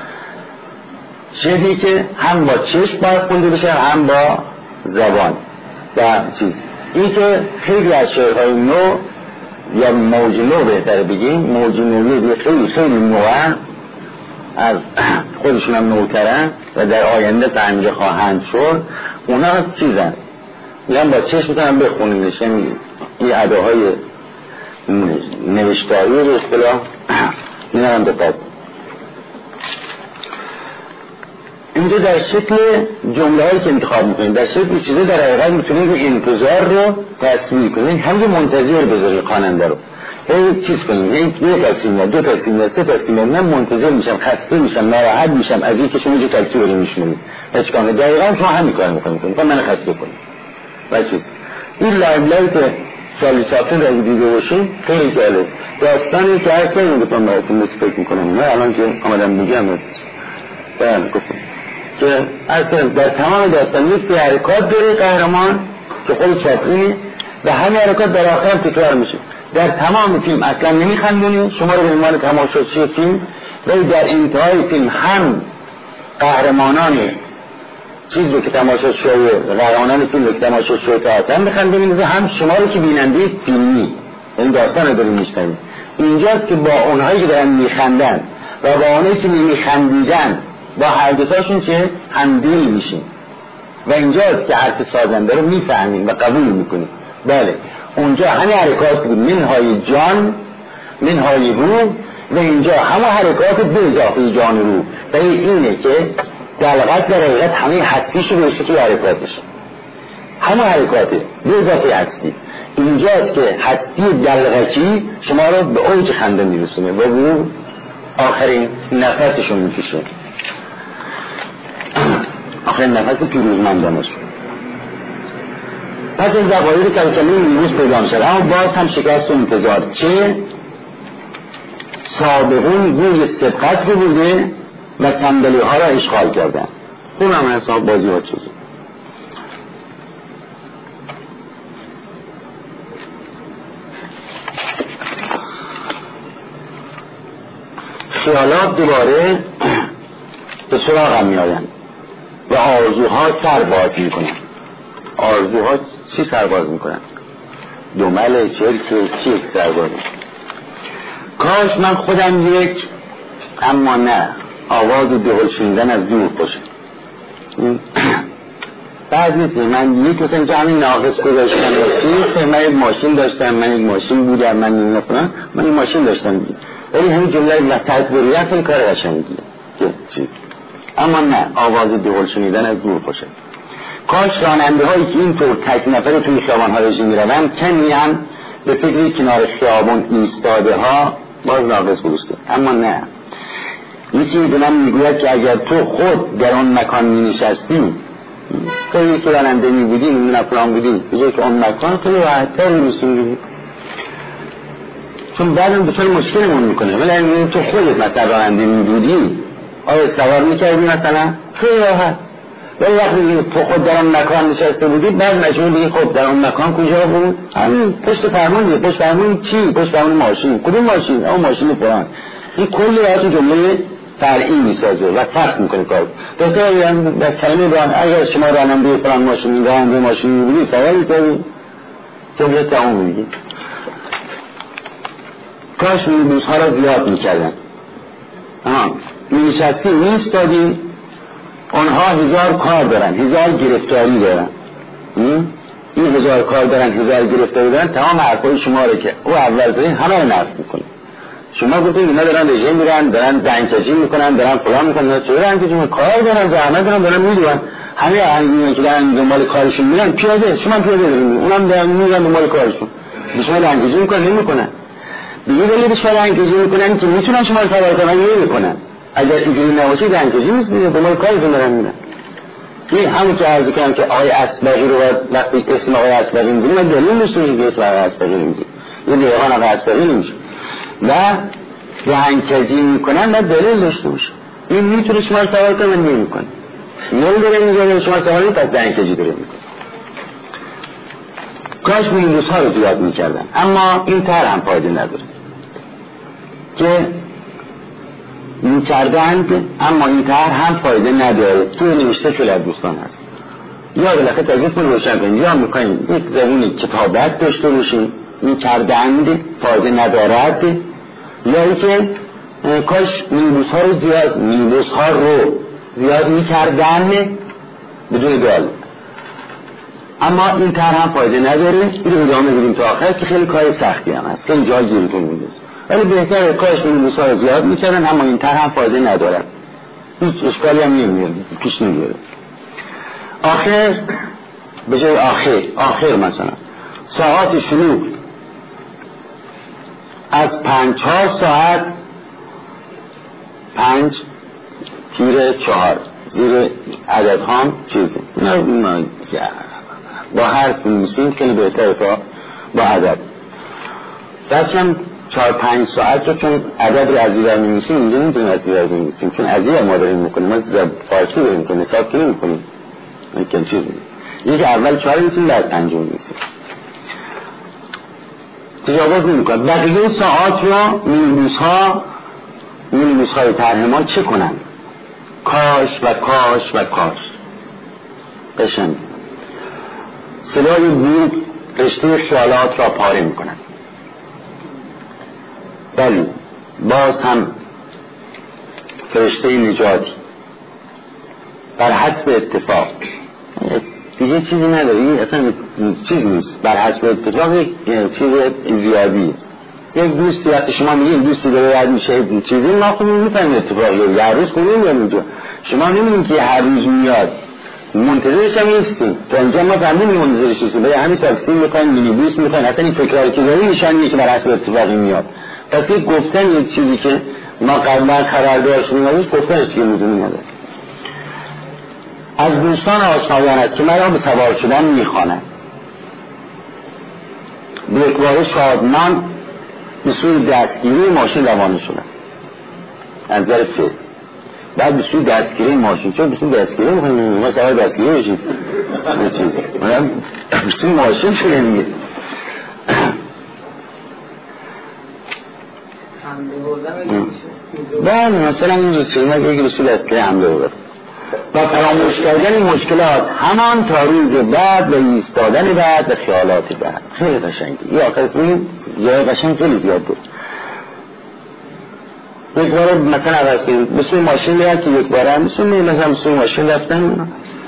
شعری که هم با چشم باید خونده بشه هم با زبان و چیز. این که خیلی از شعرهای نو یا موج نو بهتره بگیم، موج نویه خیلی خیلی نوه از خودشون هم نوترن و در آینده تنجه خواهند شد، اونا چیزن میگن با چشم میتونن بخونیدش. یعنی این اداهای نوشتاری رو اصطلاح میدونم دقت. اینجا در شکل جمله هایی که انتخاب میکنید، در شکل چیزه در حقیقت میتونید انتظار رو تصویر کنید، همینجا منتظر بذارید خواننده رو چیز کنید. یک تاکسی میاد، دو تاکسی میاد، سه تاکسی میاد، من منتظر میشم، خسته میشم، ناراحت میشم از اینکه شما جو تاکسی رو میشمونید. هیچ کاری دقیقاً شما همین کارو میکنید، من خسته کنید و چیز. این لایت چارلی چاپلین رو دیده باشین خیلی جالب داستانی که هست کنیم بکنم براتون مثل فکر میکنم. من الان که آمدم بگم گفتم که اصلا در تمام داستان یک سی حرکات داره قهرمان که خود چاپلینه و همه حرکات در آخر تکرار میشه. در تمام فیلم اصلا نمیخندونی شما رو به عنوان تماشاچی فیلم، ولی در انتهای فیلم هم قهرمانان چیز رو که تماشاچی قهرمانان فیلم رو که تماشاچی تئاتر میخندونی، هم شما رو که بیننده فیلمی این داستان رو داریم میشنوید. اینجاست که با اونهایی که دارن میخندن و با اونهایی که نمیخندیدن با هر دوتاشون چه همدل میشین و اینجاست که حرف سازنده رو میفهمین و قبول میکنین. بله اونجا همه حرکات بود، منهای جان منهای روح، و اینجا همه حرکات به اضافه جان و روح. و اینه که دلغت در حقیقت همه هستیش رو بهشه توی حرکاتش، همه حرکاته به اضافه هستی. اینجاست که هستی دلغتی شما رو به اوج خنده میرسونه و روح آخرین نفسشون میکشه، آخرین نفس پیروزمندانش. پس از دقایق سرکله نیروز پیدا میشد، اما باز هم شکست و انتظار. چه سابقون گوی سبقت رو بوده و صندلی ها را اشغال کردن. اون هم حساب بازی ها چیزی. خیالات دوباره به سراغم میآیند و آرزوها سرباز میکنن. آرزوها چی سرباز میکنن؟ دمل چرک چی سرباز میکنن؟ کاش من خودم یک، اما نه، آواز دهل شنیدن از دور باشه. بعد نیست من یک مثلا اینجا همین ناقص گذاشتم چیز، من یک ماشین داشتم، من یک ماشین بودم، من یک ماشین داشتم، ولی همین جمله وسط بریدن خیلی کار قشنگیه که چیز. اما نه، آواز دهل شنیدن از دور باشه. کاش راننده هایی که اینطور تک نفر توی خیابان ها رژیم میروند کمی هم به فکر کنار خیابان ایستاده ها باز ناقص گذاشته. اما نه، یه چیزی به من میگوید که اگر تو خود در آن مکان می نشستی، تو یکی راننده می بودی، نمیدونم فلان بودی، بجای که آن مکان خیلی راحت‌تر می‌رسیدی، چون بعدم بسیار مشکلمون میکنه. ولی اگر تو خودت مثلا راننده می بودی، آیا سوار میکردی مثلا؟ خیلی راحت. ولی وقتی تو خود در آن مکان نشسته بودی، بعد مجموع بگی خب در آن مکان کجا بود؟ همین پشت فرمان دیگه. پشت فرمان چی؟ پشت فرمان ماشین. کدوم ماشین؟ اون ماشین فلان. این کلی راحت جمله فرعی میسازه و سخت میکنه کار. درسته در کلمه اگر شما راننده فلان ماشین، راننده ماشین بودی، سوار می‌شدی، جمله تمام میگی. کاش می‌بوس‌ها را زیاد می‌کردن. می‌نشستی می‌ایستادی، آنها 1000 کار دارن، 1000 گرفتاری دارن. این 1000 کار دارن، 1000 گرفتاری دارن، تمام حرفای شما رو که او اول زدین همه رو نقض میکنه. شما گفتید اینا دارن رژیم میرن، دارن دنکجی میکنن، دارن فلان میکنن، چرا دنکجی کار دارن، زحمت دارن میدونن، همه آهنگینی که دارن دنبال کارشون میرن پیاده، شما پیاده دارین، اونم دارن میرن دنبال کارشون. شما دنکجی میکنن نمیکنن. دیگه ولی شما دنکجی میکنن که میتونن شما سوار کنن نمیکنن. اگر اینجوری نباشه دنکجی نیست، دنبال کارشون دارن میرن. این همون که عرض کردم که آقای اصبغی رو وقتی اسم آقای اصبغی میذاریم، من دلیل نمیشه که اسم آقای اصبغی میذاریم. یه دیوان آقای اصبغی نمیشه. و دهنکجی میکنن و دلیل داشته باشه. این میتونه شما رو سوار کنه و نمیکنه. نول داره میگه شما سوار نمیکنه، پس دهنکجی داره میکنه. کاش میلیوس ها رو زیاد میکردن، اما این طرح هم فایده نداره که میکردند، اما این طرح هم فایده نداره. تو نوشته شده دوستان هست، یا بالاخره تجربه روشن کنید، یا میکنید یک زبون کتابت داشته باشید میکردند فایده ندارد، یا ای که کاش میلیوس ها رو زیاد میکردن بدون دال. اما این طرح هم فایده نداره. این رو ادامه بدیم تا آخر که خیلی کار سختی هم هست، خیلی جا گیرتون میدست. ولی بهتره کاش میلیوس ها رو زیاد میکردن، اما این طرح هم فایده ندارد، هیچ اشکالی هم نمیاره، پیش نمیاره. آخر به جای آخر مثلا ساعات شروع از 5-4 ساعت 5 تیره 4 زیر عدد هم چیزی با حرف می‌نویسیم خیلی بهتره تا با عدد. بچم 4-5 ساعت رو چون عدد رو از زیر می‌نویسیم اینجا نمی‌تونیم از زیر می‌نویسیم، چون از زیر ما داریم می‌کنیم، ما فارسی داریم که حساب که نمی‌کنیم. این چیز یکی اول 4 می‌نویسیم بعد 5 می‌نویسیم، تجاوز نمی‌کنه. بقیه ساعات رو میلیوس های طرح ما چه کنن؟ کاش و کاش و کاش. قشنگ صدای بوق رشته خیالات را پاره می‌کنن. بلی باز هم فرشته نجاتی بر حسب اتفاق، دیگه چیزی نداری، اصلا چیز نیست، بر حسب اتفاق یک چیز زیادی. یک دوستی وقتی شما میگید دوستی داره رد میشه چیزی، ما خب میفهمیم اتفاقی هر روز خوبی میاد اینجا، شما نمیدونید که هر روز میاد، منتظرش هم نیستیم. تا اینجا ما فهمیدیم منتظرش نیستیم، برای همین تاکسی میخواین، مینیبوس میخواین، اصلا این فکرایی که داری نشانیه که بر حسب اتفاقی میاد. پس یک گفتن یک چیزی که ما قبلا قراردادش می‌گذاشت گفتنش که میدونیم نداره. از دوستان آشنایان است که مرا به سوار شدن میخوانند. به یکباره شادمان به سوی دستگیری ماشین روانه شدن از نظر فعل. بعد به سوی دستگیری ماشین، چون به سوی دستگیری میخوایم ما سوار دستگیری بشیم به چیزه به سوی ماشین شده میگه. بله مثلا این رسول یک رسول است که حمله بود و فراموش کردن این مشکلات همان تا روز بعد و ایستادن بعد و خیالات بعد. خیلی قشنگه. یا آخر این جای قشنگ خیلی زیاد بود. یک بار مثلا عوض کنید بسوی ماشین لیاد که یک بار هم بسوی ماشین رفتن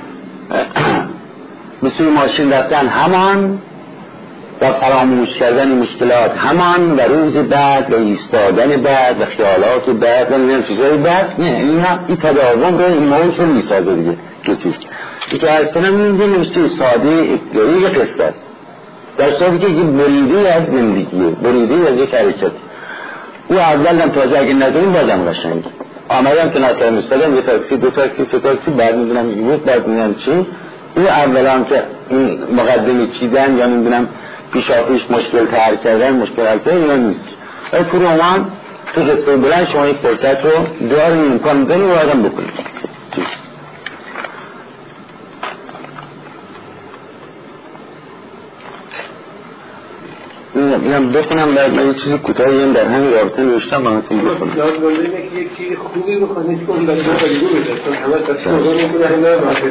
بسوی ماشین رفتن همان و فراموش کردن مشکلات همان و روز بعد و ایستادن بعد و خیالات بعد و این چیزای بعد. نه این تداوم رو این موضوع رو میسازه دیگه که چیز این که ارز کنم این یه نوشته ساده یک قصه است در صورتی که یک بریده از زندگیه، بریده از یک حرکت. او اول هم تازه اگه نداریم بازم قشنگ آمدم که ناکار میستادم یه تاکسی دو تاکسی سه تاکسی بعد میدونم این بود بعد میدونم چی. این اول هم که این مقدمه چیدن یا میدونم پیشاپیش مشکل تر کردن مشکل حل کردن اینا نیست. ولی تو رومان تو قصه بلند شما یک فرصت رو داریم امکان میدونیم و آدم بکنیم چیز. اینم بخونم بعد من یه چیزی کوتاهی هم در همین رابطه نوشتم براتون بخونم.
لازم داره که یک چیز خوبی بکنید که اون داشته خریدو بده چون همه تصویر میکنه همه راحتی.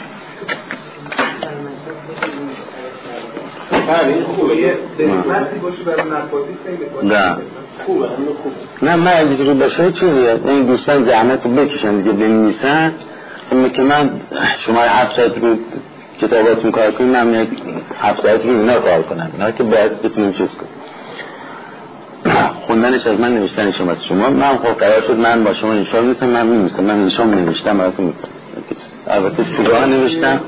بله این خوبه یه دقیقتی باشه برای نقاطی خیلی
نه
خوبه همه خوبه.
نه من اگه رو باشه چیزی این دوستان زحمت رو بکشن دیگه بنویسن که من شما 7 ساعت رو کتاباتون کار کنیم من 7 ساعت رو اینا کار کنم اینا که باید بتونیم چیز کنیم خوندنش از من نوشتنش شما از شما من خب قرار شد من با شما انشاء نیستم من میمیستم من انشاء نوشتم براتون میکنم البته توگاه نوشتم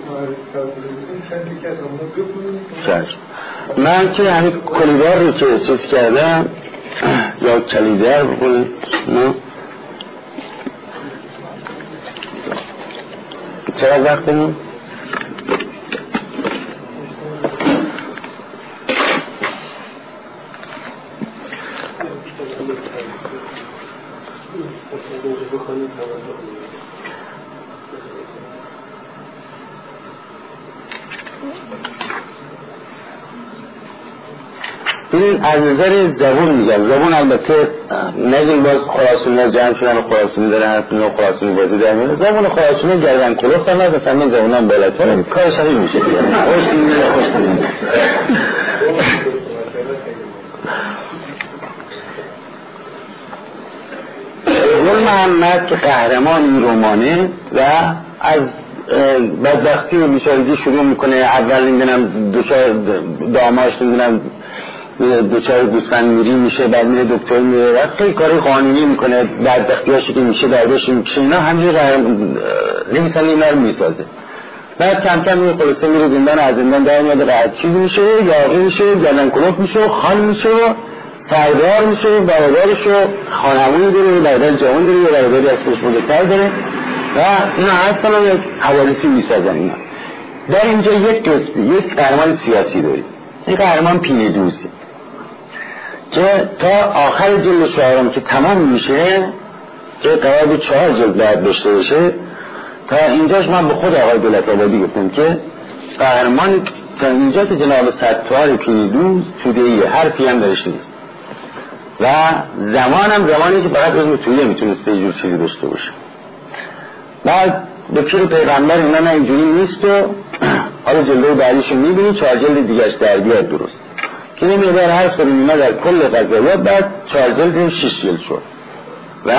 چشم من که همین کلیدار رو که چیز کردم یا کلیدر بکنید نه چرا وقت کنیم این از نظر زبون میگم زبون البته نگیم باز خراسانی جمع شدن و خراسانی داره حرف میزنه و خراسانی بازی در میاره زبون خراسانی گردن کلفت هم هست مثلا زبون هم بالاتر کارش همین میشه خوش میگه خوش میگه گل محمد که قهرمان این رمانه و از بدبختی و بیچارگی شروع میکنه اول نمیدونم دوچار داماش نمیدونم دوچار گوسفند میری میشه بعد میره دکتر میره و خیلی کاری قانونی میکنه بدبختیاشی که میشه دردش میشه اینا همینجور نمیسن اینا رو میسازه بعد کم کم این خلاصه میره زندان از زندان در میاد قاعد چیز میشه یاغی میشه گردن کلفت میشه خان میشه سردار میشه برادرش رو خانمونی داره برادر جوان داره برادری از خوش بزرگتر داره و اینا هستن و یک حوادثی میسازن اینا در اینجا یک قهرمان سیاسی داریم یک قهرمان پینه دوزی که تا آخر جلد 4 که تمام میشه که قرار بود 4 جلد باید داشته باشه تا اینجاش من به خود آقای دولت‌آبادی گفتم که قهرمان تا اینجا که جناب ستار پینه دوز توده‌ایه حرفی هم درش نیست و زمانم زمانی که فقط اسم تویه میتونسته یه جور چیزی داشته باشه بعد به پیر پیغمبر اینا نه اینجوری نیست و حالا جلوه بعدیشو میبینی 4 جلد دیگهش در بیاد درست که نمیدار هر سال میمه در کل قضایات بعد 4 جلد 6 جلد شد و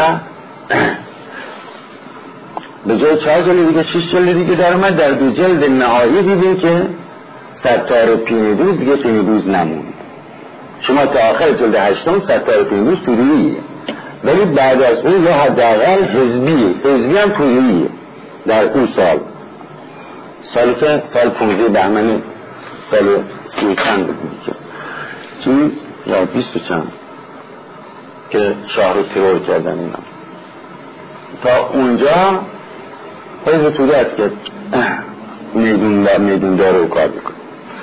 به جای 4 جلد دیگه 6 جلد دیگه در اومد در 2 جلد نهایی دیدیم که ستار پینه دوز دیگه پینه دوز نموند شما تا آخر جلد 8 ستار پینه دوز توریه ولی بعد از اون یا حداقل حزبی هم توریه در اون سال که سال 15 بهمن سال 30 چند بود که چیز یا 20 چند که شهر رو ترور کردن اینا تا اونجا حزب توده است که میدون داره و کار بکنه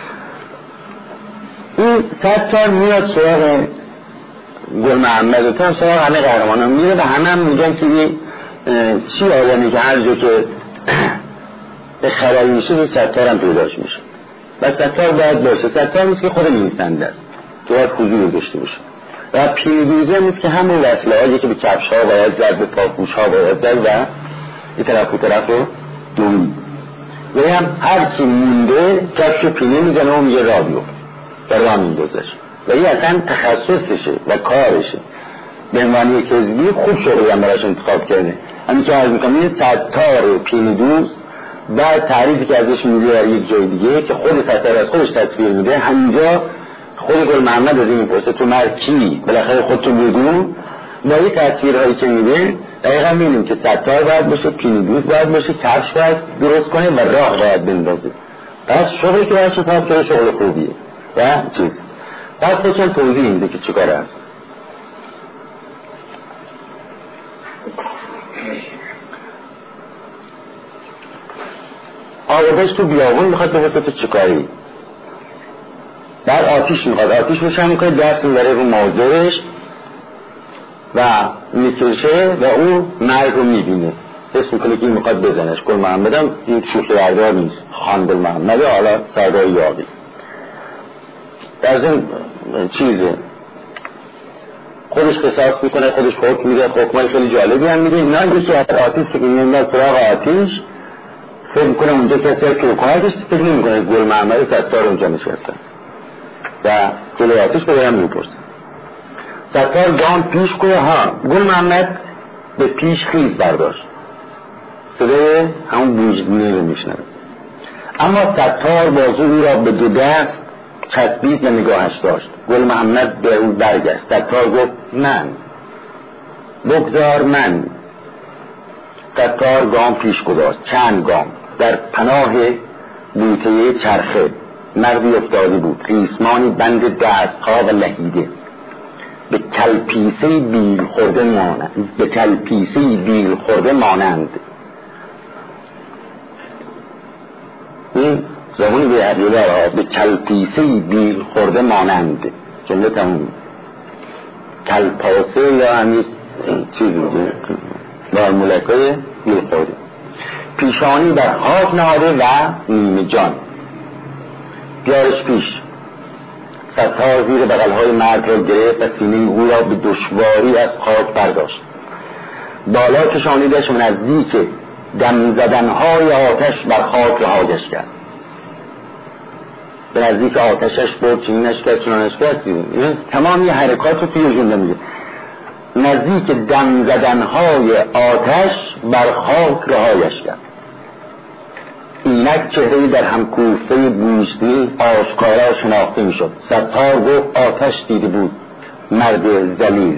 این 100 سال میاد سراغ گل محمد و تا سراغ همه قهرمان هم میره و همه هم میگن که چی آدمی که هر جا که به خرایی میشه به ستار هم پیداش میشه و ستار باید باشه ستار نیست که خود نویسنده است که باید حضور داشته باشه و پیندوزی هم نیست که همون وصله هایی که به کفش ها باید زد، به پاپوش ها باید زد و این طرف و طرف رو دوید و هم هرچی مونده کفش رو پینه میزنه و میگه را بیفت و را میندازش و این اصلا تخصصشه و کارشه. به عنوان یک حزبی خوب شغلی هم براش انتخاب کرده. همین که عرض میکنم این ستار پیندوز بعد تعریفی که ازش میده در یک جای دیگه که خود ستار از خودش تصویر میده، همینجا خود گل محمد از این میپرسه تو مرد کی؟ بالاخره خودتو بگو. با این تصویرهایی که میده دقیقا میبینیم که ستار باید باشه، پیندوز باید باشه، کفش باید درست کنه و راه باید بندازه. پس شغلی که براش انتخاب کرده شغل خوبیه و چیز. بعد خودشان توضیح میده که چیکار هست. آوردش تو بیابون میخواد به وسط چیکاری؟ بعد آتیش میخواد، آتیش روشن میکنه، دست میبره رو مازرش و میکشه و اون مرگ رو میبینه، حس میکنه که این میخواد بزنش. گل محمد هم این شوخی بردار نیست، خان گل محمد حالا سردار یاغی در این چیزه خودش قصاص میکنه، خودش حکم میده، حکمای خیلی جالبی هم میده. اینا یکی از آتیش که میاد سراغ آتیش فکر میکنه اونجا کسی که کمکش فکر نمیکنه گل محمد ستار اونجا نشسته و جلوی آتیش بگرم میپرسه. ستار گام پیش کنه، ها گل محمد به پیش خیز برداشت، صدای همون بوجگونه رو میشنه، اما ستار بازوی را به دو دست چسبید و نگاهش داشت. گل محمد به او برگشت. ستار گفت من، بگذار من. ستار گام پیش گذاشت، چند گام در پناه بوته چرخه. مردی افتاده بود، ریسمانی بند دستها و لحیده، به کلپیسه بیل خورده مانند، به کلپیسه بیل خورده مانند. این زبونی به عبیده را به کلپیسه بیل خورده مانند. جمله تموم. کلپاسه یا همیست چیز میگه بار ملکای بیل خورده، پیشانی بر خاک نهاده و نیمه جان. بیارش پیش. ستار زیر بغلهای مرد را گرفت و سینه او را به دشواری از خاک برداشت. بالا کشانیدش و نزدیک دم زدنهای آتش بر خاک رهاش کرد. به نزدیک آتشش برد، چنینش کرد، چنانش کرد. تمام یه حرکات رو توی جمله میگه. نزدیک دم زدنهای آتش بر خاک رهایش کرد. اینک چهره در همکوفته بوسنی آشکارا شناخته می شد. ستار گفت آتش دیده بود مرد ذلیل.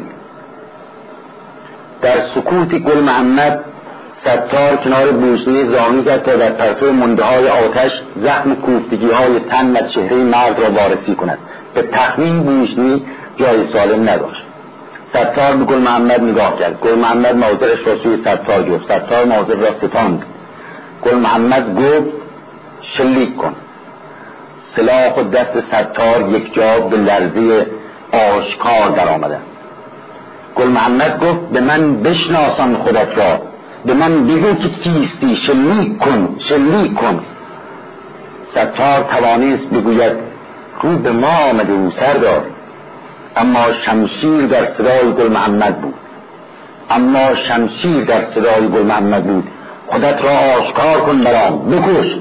در سکوت گل محمد ستار کنار بوسنی زانو زد تا در پرتو منده های آتش زخم کوفتگی های تن و چهره مرد را وارسی کند. به تخمین بوسنی جای سالم نداشت. ستار به گل محمد نگاه کرد. گل محمد مازرش را سوی ستار جفت. ستار مازر را ستاند. گل محمد گفت شلیک کن. سلاح و دست ستار یک جا به لرزه آشکار در آمده. گل محمد گفت به من بشناسان خودت را، به من بگو که کیستی، شلیک کن، شلیک کن. ستار توانست بگوید رو به ما آمده او سردار، اما شمشیر در صدای گل محمد بود. اما شمشیر در صدای گل محمد بود. خودت را آشکار کن برام، بکش.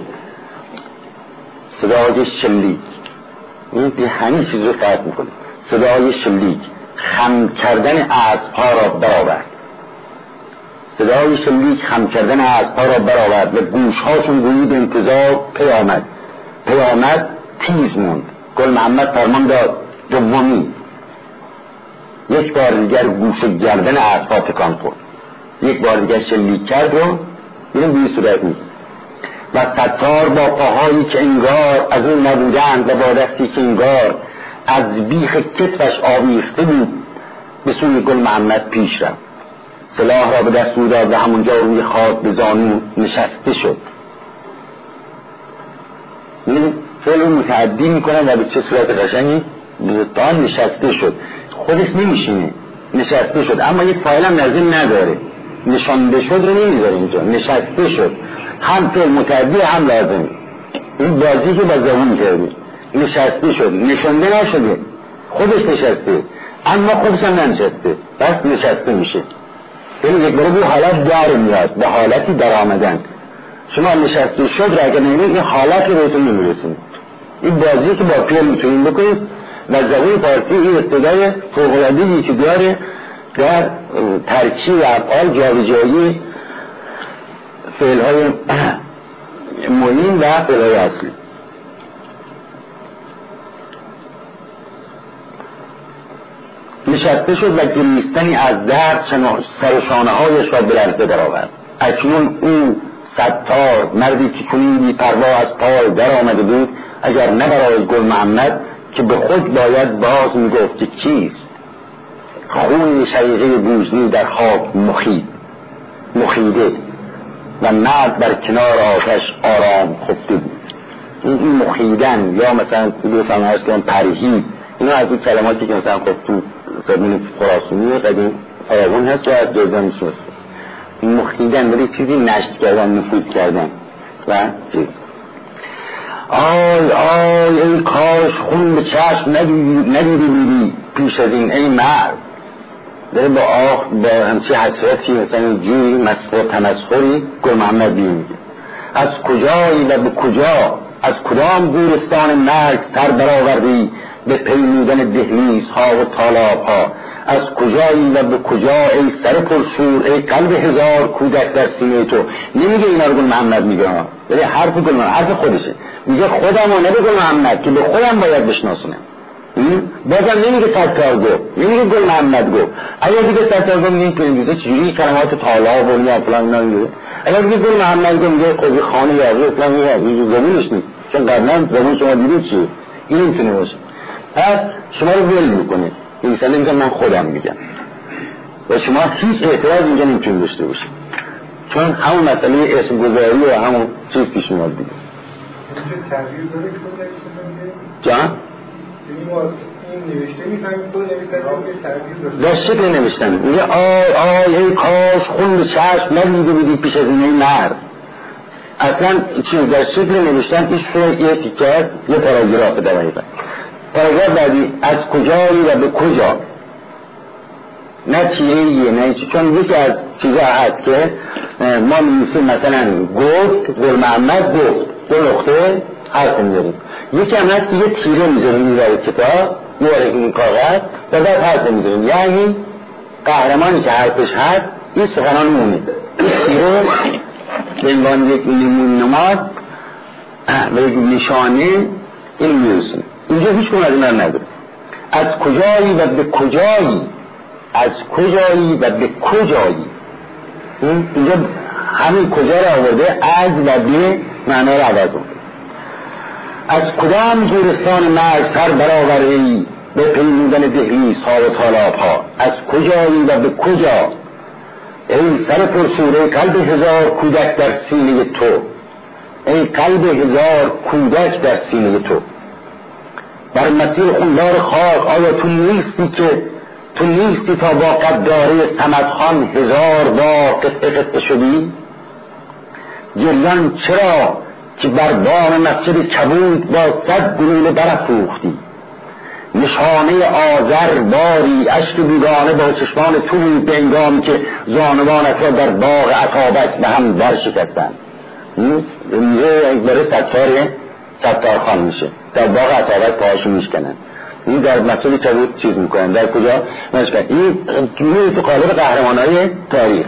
صدای شلیک، این به همین چیز رو فرق میکنه. صدای شلیک خم کردن اسب‌ها را برآورد. صدای شلیک خم کردن اسب‌ها را برآورد و گوش‌هاشون گویی به انتظار پیامد. پیامد تیز موند. گل محمد فرمان داد دومی. یک بار دیگر گوش گردن اسب‌ها تکان خورد. یک بار دیگر شلیک کرد و این به صورت نیست. و ستار با پاهایی که انگار از اون نبودند و با دستی که انگار از بیخ کتفش آویخته بود به سوی گل محمد پیش رفت. سلاح را به دست او داد و همونجا روی خاک به زانو نشسته شد. این فعل متعدی میکنن و به چه صورت قشنگی تا نشسته شد. خودش نمیشینه، نشسته شد، اما یک فاعل هم لازم نداره. نشانده شد رو نمیذاره اینجا، نشسته شد. هم فعل متعدی هم لازم. این بازی که با زبون کرده نشسته شد، نشانده نشده، خودش نشسته. اما خودش هم ننشسته، بس نشسته میشه. این یک باره به حالت در میاد، به حالتی در آمدن. شما نشسته شد را اگر نمیدید این حالت رو بهتون نمیرسید. این بازی که با فعل میتونید بکنید و زبان فارسی این استعداد فوق‌العاده‌ای که داره در ترکیب افعال جابجایی فعل‌های معین و فعل‌های اصلی. نشسته شد و گریستنی از درد سر شانه‌هایش را به لرزه درآورد. اکنون او ستار مردی که کنیدی پروا از پای در آمده بود، اگر نه برای گل محمد که به خود باید باز میگفت که کیست. خون شقیقه بوزنی در خاک مخیده و مرد بر کنار آتش آرام خفته بود. این مخیدن یا مثلا گفتم هست که پرهی، اینا از این کلماتی که مثلا خب تو زبان خراسانی قدیم فراوان هست و از جزدان میشنست. مخیدن برای چیزی نشت کردن، نفوذ کردن و چیز. آی آی ای کاش خون به چشم ندیدی بودی پیش از این ای مرد. داره با همچی حسرتی مثلا جوری مسخره تمسخری گل محمد بیمیگه. از کجایی و به کجا، از کدام گورستان مرگ سر برآوردی به پیمودن دهلیزها و طالابها. از کجایی و به کجا ای سر پرشور، ای قلب هزار کودک در سینه تو. نمیگه اینا رو گل محمد میگه، ولی حرف گل محمد حرف خودشه. میگه خودم و نه به گل محمد که به خودم باید بشناسونم. بازم نمیگه ستار گفت، نمیگه گل محمد گفت. اگر دیگه ستار گفت میگه که انگلیسه چجوری کلمات طالاب و یا فلان اینا میگه. اگر دیگه گل محمد گفت میگه قضی خانه یاغی فلان میگه زمینش نیست، چون قبلا زبان شما دیدید چیه. این میتونه باشه. پس شما رو ول میکنه. انسان میگه من خودم میگم و شما هیچ اعتراض اینجا نمیتونید داشته باشید، چون همون مسئله اسم گذاری و همون چیز پیش میاد دیگه.
تغییر داره که خود نوشته
جان؟
این نوشته میفهمید خود نوشته
در شکل نوشتن میگه آی آی ای کاش خون به چشم ندیده بودی پیش از این مرد. اصلا چیز در شکل نوشتن ایش یه تیکه است، یه پاراگراف در حقیقت. پاراگراف بعدی از کجایی و به کجا، نه چیزیه نه چیزی. چون یکی از چیزها هست که ما می‌نویسیم مثلا گفت گل محمد گفت دو نقطه حرف می‌ذاریم. یکی هم هست که یه تیره می‌ذاریم می‌ذاریم کتاب می‌ذاریم این کاغذ و بعد حرف می‌ذاریم. یعنی قهرمانی که حرفش هست این سخنان مونه. این تیره به عنوان یک نماد و یک نشانه این می‌رسونه. اینجا هیچ کنون از این نداره. از کجایی و به کجایی، از کجایی و به کجایی. اینجا همین کجا را آورده، از و به معنی را عوض کرده. از کدام گورستان مرگ سر برآوردی به پیمودن دهلیزها و طالابها. از کجایی و به کجا ای سر پرشور، ای قلب هزار کودک در سینه تو، ای قلب هزار کودک در سینه تو. بر مسیر خوندار خاک آیا تو نیستی تا با قداره صمدخان هزار بار قطعه شدی؟ گریان چرا که بر بام مسجد کبود با 100 گلوله برافروختی؟ نشانه آذر باری اشک بیگانه با چشمان تو بود به هنگامی که زانوانت را در باغ عطابک به هم برشکستند. اینجا برای ستار خان میشه، در باغ عطابک پاهاشو میشکنن. این در مسئله کبود چیز میکنن، در کجا مشکن. این جمعه تو قالب قهرمانای تاریخ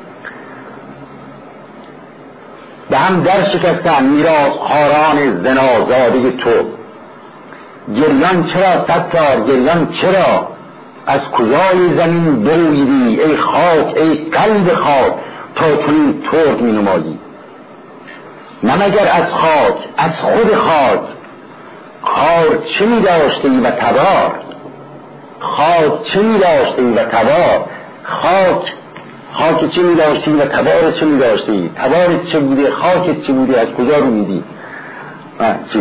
به هم در شکستن میراث خاران زنازاده تو. گریان چرا ستار، گریان چرا از کجای زمین برویدی ای خاک، ای قلب خاک تا چنین ترد می نمایی. نه مگر از خاک، از خود خاک خار چه می داشتی و تبار، خاک چه می داشتی و تبار، خاک چه می داشتی و تبار چه می داشتی، تبار چه بوده، خاک چه بوده، از کجا رو میدی. چیز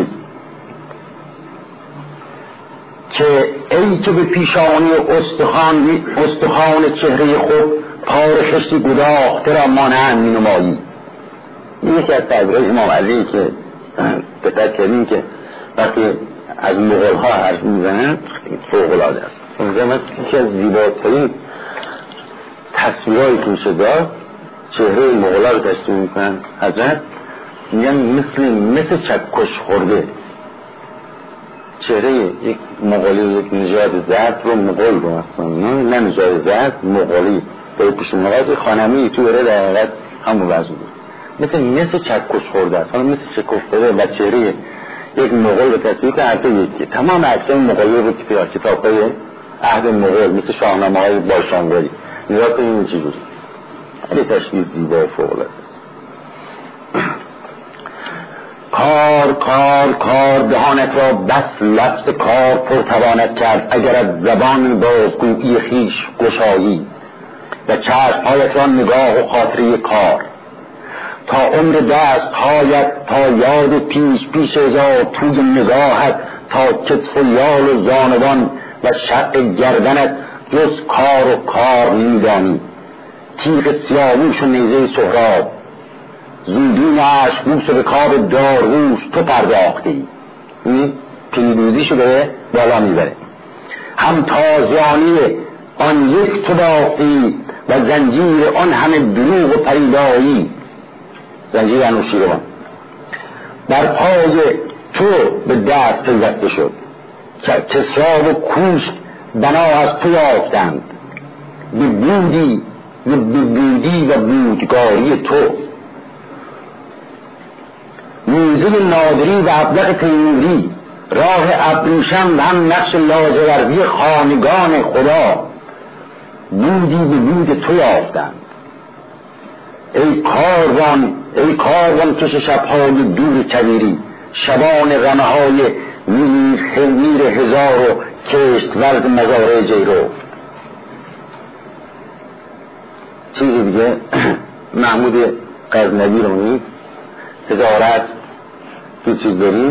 که ای که به پیشانی استخوان چهره خود پار خشتی گداخته را مانند می نمایی. این یکی از تعبیرهای امام علی که دقت کردیم که وقتی از مغول ها حرف میزنن فوق العاده است. من یکی از زیباترین تصویرهایی که میشه داد چهره مغولا رو تشریح میکنن حضرت، میگن مثل چکش خورده چهره یک مغولی، یک نژاد زرد رو، مغول رو مثلا نه نژاد زرد، مغولی به پیشون نواز خانمی تو بره در حقیقت همون وضع بود، مثل چکش خورده است. حالا مثل چکش خورده و چهره یک مغول رو تصویر که حتی یکی تمام عکسای مغولی رو که کتاب‌های عهد مغول مثل شاهنامه‌های باشانگاری نگاه کنید این چجوری خیلی تشکیل زیبا و فوق‌العاده است. کار کار کار دهانت را بس لفظ کار پرتواند کرد، اگر از زبان بازگویی خویش گشایی و چشم‌هایت را نگاه و خاطره کار، تا عمر دست‌هایت تا یاد پیش هزار توی نگاهت، تا کتف و یال و زانوان و شق گردنت جز کار و کار نمی‌دانی. تیغ سیاووش و نیزه سهراب، زودین عشقبوس و رکاب داروش تو پرداختی، پیروزی شده بالا میبره. هم تازیانی آن یک تو بافتی و زنجیر آن همه دروغ و پریدایی، زنجیر انوشیروان در پای تو به دست پیوسته شد، کسرا و کوشک بنا از تو یافتند، به بودی و بودگاری تو. موزه نادری و ابلق تیموری، راه ابریشم هم نقش لاجوردی خانگان خدا، بودی به بود تو یافتند. ای کاروان کش شبهای دور کویری، شبان رمه های میر هزار و کشت ورز مزارع جیرو. چیزی دیگه محمود غزنوی رو میگه هزارت یه چیز داریم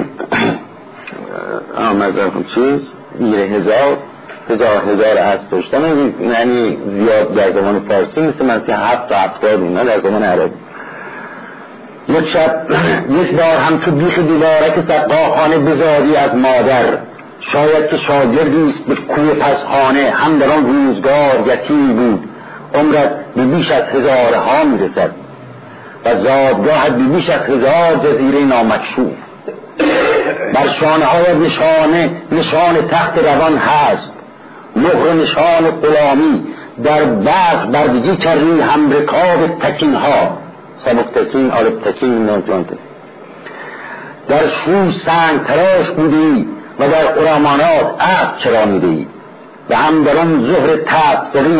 مزارم چیز میر هزار اسب داشتن، یعنی زیاد در زمان فارسی مثل منسی 7 تا 70 اینا در زمان عربی. یک بار هم تو بیخ دیوارک سقاخانه بزادی از مادر، شاید که شاگردیست به کوه پسخانه، هم در آن روزگار یتیم بود، عمرت به بیش از 1000ها میرسد و زادگاهت به بیش از 1000 جزیره نامکشوف. بر شانه های نشان تخت روان هست، مهر نشان غلامی، در برق بردگی کردی هم رکاب تکین ها، سبک تکین، آلب تکین، نوجانته. در شوش سنگ تراش بودی و در قرامانات عقد چرانیدی، و هم در آن ظهر تبصری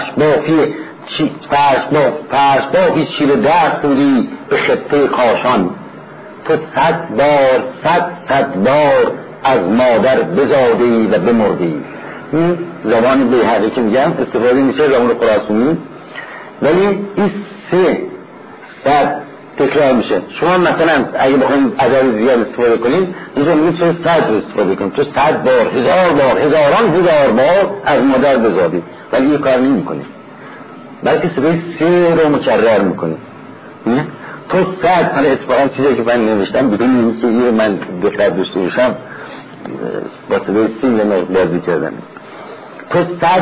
فرش بافی چیل دست بودی به خطه کاشان. تو 100 بار از مادر بزادی و بمردی. این زبان بیهقی که میگم استفاده میشه زبان خراسانی، ولی این 300 تکرار میشه. شما مثلا اگه بخواید عدد زیاد استفاده کنید اینجا میگید چه 100 رو استفاده کنید، تو 100 بار، 1000 بار، هزار بار از مادر بزادی، ولی یه کار نمی کنید، بلکه صدای 3 رو مکرر میکنید. تو 100 من اتفاقا چیزی که من نوشتم بدون اینکه یه من دقت داشته باشم با صدای 3 بازی کردم. تو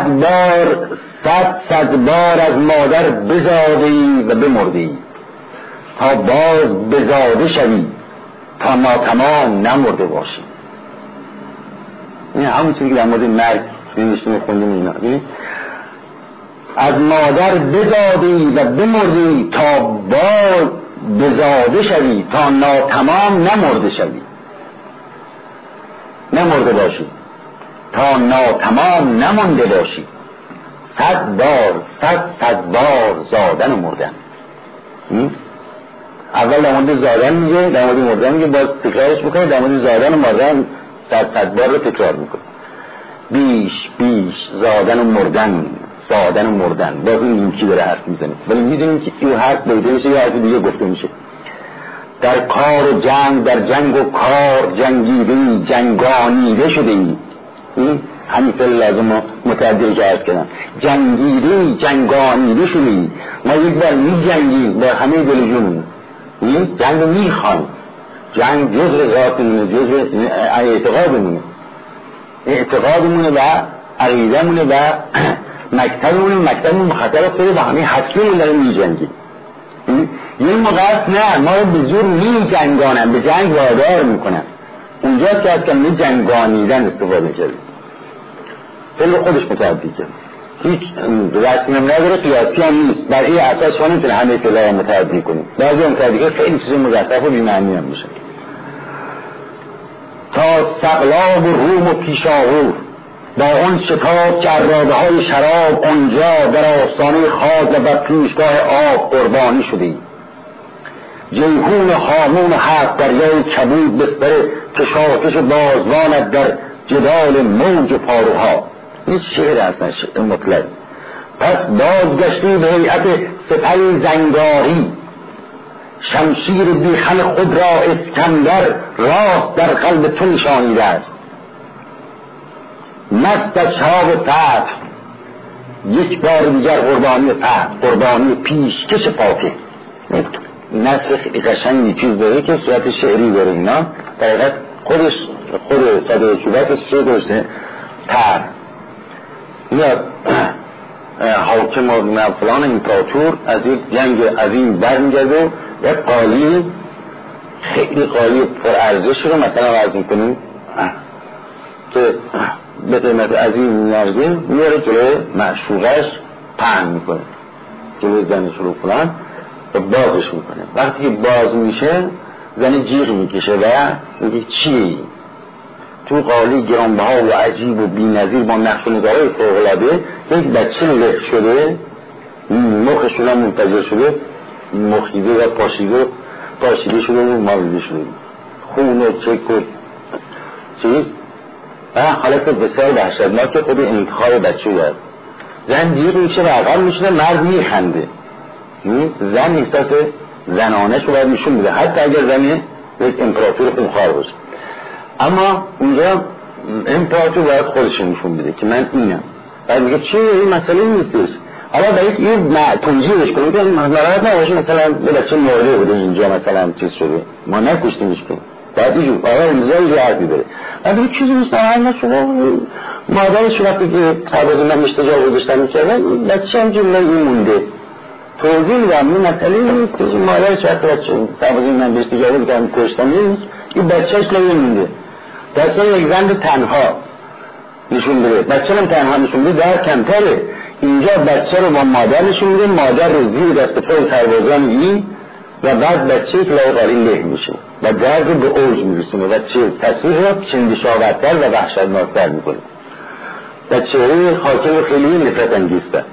100 بار از مادر بزادی و بمردی، تا باز بزاده شوی تا ناتمام نمرده باشی. این همون چیزی که در مورد مرگ نوشتیم خوندیم اینا. از مادر بزادی و بمردی تا باز بزاده شوی تا ناتمام نمرده شوی، نمرده باشی تا ناتمام نمانده باشی. 100 بار زادن و مردن. اول در مورد زادن میگه، در مورد مردن میگه، باز تکرارش میکنه، در مورد زادن و مردن 100 بار رو تکرار میکنه. بیش زادن و مردن، باز این نیمکی داره حرف میزنه، ولی میدونیم که این حرف بایده میشه یا حرف دیگه گفته میشه. در کار و جنگ، در جنگ و کار جنگیدهی، جنگانیده شده ای. همین فعل لازم متعدی که عرض کردم، جنگیدهی، جنگانیده شده ای. ما یک بار می جنگیم با همه دل جون، جنگ رو میخوان، جنگ جزء ذاتمونه، جزء اعتقادمونه و عقیدمونه و مکتبمون مخاطب افتاده و همه حسیمون داره می جنگی. یه موقع نه ما رو به زور می جنگانن، به جنگ وادار میکنن. اونجا که از کلمه جنگانیدن استفاده کرده، خیلی خودش متعدی کرد، هیچ رسمی هم نداره، قیاسی هم نیست. بر این اساس شما نمیتونه همه فعلا رو متعدی کنید. بعضی متعدی که خیلی چیز مزخرف و بی‌معنی هم میشه. تا سقلاب و روم و پیشاهور با اون شتاب جراده های شراب اونجا در آستانه خاک و بر پیشگاه آب قربانی شدی. جیهون هامون هفت دریای کبود بستر کشاکش بازوانت در جدال موج پاروها. این شعر هستن، شعر مطلق. پس بازگشتی به هیئت سپه زنگاری، شمشیر بیخن خود را اسکندر راست در قلب تو نشانیده است. مست از شراب فتح یک بار دیگر قربانی فتح، قربانی پیشکش پاکه. نصر قشنگی چیز داره که صورت شعری داره. اینا در حقیقت خود ساده صورتش چه درسته؟ تر یا حاکم و فلان امپراتور از یک جنگ عظیم برمیگرده و یک قالی خیلی قالی پر ارزش رو مثلا عرض میکنیم که به قیمت عظیم نرزه میاره جلوی معشوقش پهن میکنه، جلوی زنش رو فلان و بازش میکنه. وقتی که باز میشه زن جیغ میکشه و میگه چیه؟ تو قالی گرانبها و عجیب و بی‌نظیر با نقش و نگاه‌های فوق‌العاده یک بچه لخ شده، مخشون هم منفجر شده، مخیده و پاشیده شده و مالیده شده، خون و چک و چیز و حالت بسیار وحشتناک خود انتخاب بچه داره. زن جیغ میشه و عقب میشه، مرد میخنده. زن احساس زنانش رو باید نشون میده حتی اگر زن یک امپراتور خونخوار باشه. اما اونجا امپراتور باید خودش نشون بده که من اینم. بعد میگه چه این مسئله نیستش. حالا باید این توجیهش کنید که ناراحت نباشه مثلا به بچه مرده بوده اینجا مثلا چیز شده ما نکشتیمش که بعد اینجور آقا اینجا حرفی داره. بعد این چیزی نیست ناراحت شما مادرش وقتی که سربازی من مشتجاب رو داشتن میکردن بچه هم جمله این مونده توضیح میدم. این مسئله نیست که مادرش وقتی بچه سربازی من مشتجاب رو داشتن کشتن نیست، این بچهش لایه مونده. بچه یک زن تنها نشون بده، بچه هم تنها نشون بده در کمتره. اینجا بچه رو با مادر نشون میده، مادر رو زیر دست پای سربازان میگی و بعد بچه که لای قالین له میشه و درد رو به اوج میرسونه و تصویر رو چندشاورتر و وحشتناکتر میکنه. بچه روی حاکم خیلی نفرت انگیزتر.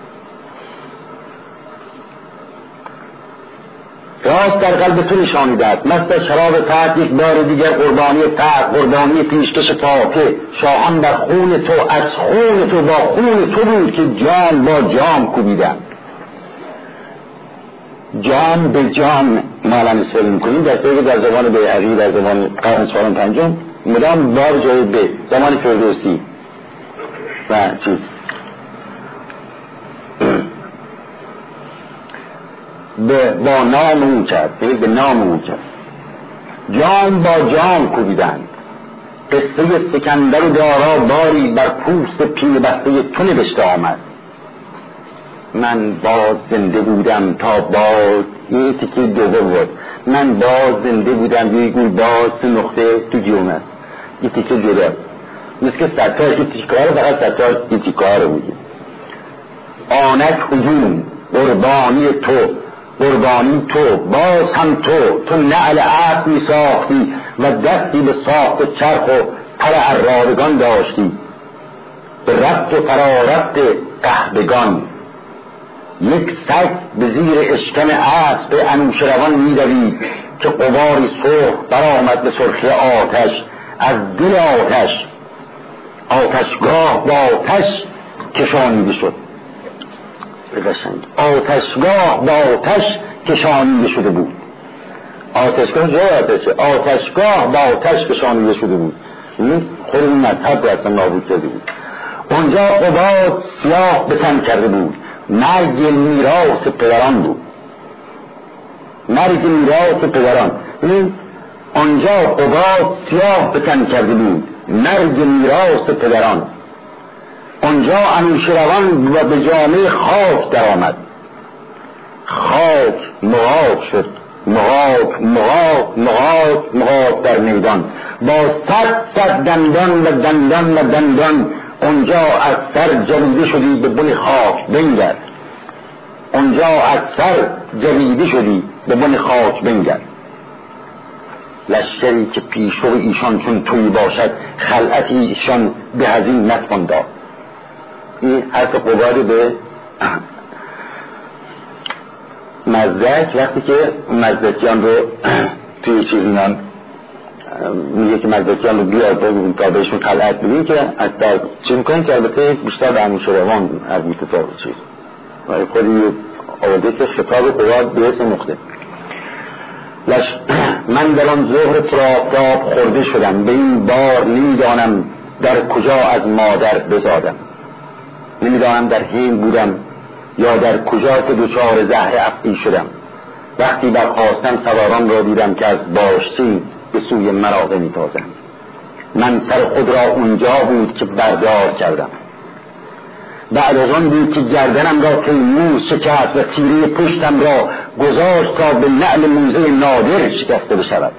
راست در قلب تو نشانیده است، مست از شراب فتح یک بار دیگر قربانی فتح، قربانی پیشکش پاکه. شاهان در خون تو، از خون تو با خون تو بود که جام با جام کوبیدن. جام به جام مالا نسبت میکنیم در سری در زمان بیهقی در زمان قرن چهارم پنجم مدام بار جای به زمان فردوسی و چیز با نام اون کرد، به نام اون کرد. جام با جام کوبیدند. قصه سکندر و دارا باری بر پوست پیل بسته تو نوشته آمد. من باز زنده بودم تا باز یه تیکه دوم باز من باز زنده بودم یه گول باز تو نقطه تو جیوم است یه تیکه جداست مثل که ستار که تیکه رو فقط ستار یه تیکه ها رو میگه. آنک هجوم قربانی تو، قربانی تو، باز هم تو نعل عصر می ساختی و دستی به ساخت چرخ و پر عرابگان داشتی. به رفت و فرارفت قحبگان یک سگ به زیر اشکن عصر به انوشروان می دوید که غباری سرخ برآمد به سرخی آتش از دل آتش. آتشگاه با آتش کشانیده شد. آتشگاه با آتش کشانیده شده بود. آتشگاه جای آتشه، آتشگاه با آتش کشانیده شده بود. این خود این مذهب رو اصلا نابود کرده بود. اونجا قباد سیاه به تن کرده بود. مرگ میراث پدران بود. مرگ میراث پدران. اونجا قباد سیاه به تن کرده بود. مرگ میراث پدران. اونجا انوشیروان و به جامعه خاک در آمد. خاک مغاک شد، مغاک در میدان با صد دندان و دندان. اونجا از سر جویده شدی به بن خاک بنگر. اونجا از سر جویده شدی به بن خاک بنگر. لشکری که پیشو ایشان چون توی باشد، خلعتی ایشان به هزین نتوان داد. این حرف قباری به مزدک، وقتی که مزدکیان رو توی چیز اینا میگه که مزدکیان رو بیاد تا بهشون خلعت بدین که از سر چی میکنین، که البته بیشتر به انوشیروان مربوطه تا چیز و خودی آورده که خطاب قبار به اسم نقطه. من در آن ظهر تراب خورده شدم، به این بار نمیدانم در کجا از مادر بزادم. نمیدانم در هین بودم یا در کجا که دچار زهر افعی شدم. وقتی برخاستم سواران را دیدم که از باشتی به سوی مراغه میتازند. من سر خود را اونجا بود که بردار کردم. بعد از آن بود که گردنم را تیمور شکست و تیره پشتم را گذاشت تا به نعل موزه نادر شکسته بشود.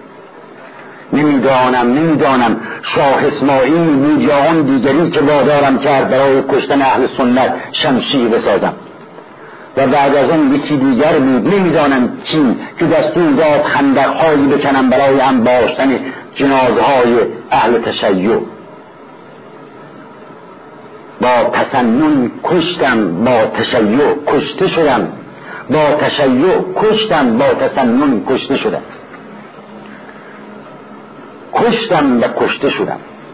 نمیدانم شاه اسماعیل بود یا آن دیگری که وادارم کرد برای کشتن اهل سنت شمشیر بسازم. و بعد از آن یکی دیگر بود، نمیدانم چی، که دستور داد خندق‌هایی بکنم برای انباشتن جنازهای اهل تشیع. با تسنن کشتم، با تشیع کشته شدم. با تشیع کشتم، با تسنن کشته شدم. کشتم و کشته شدم.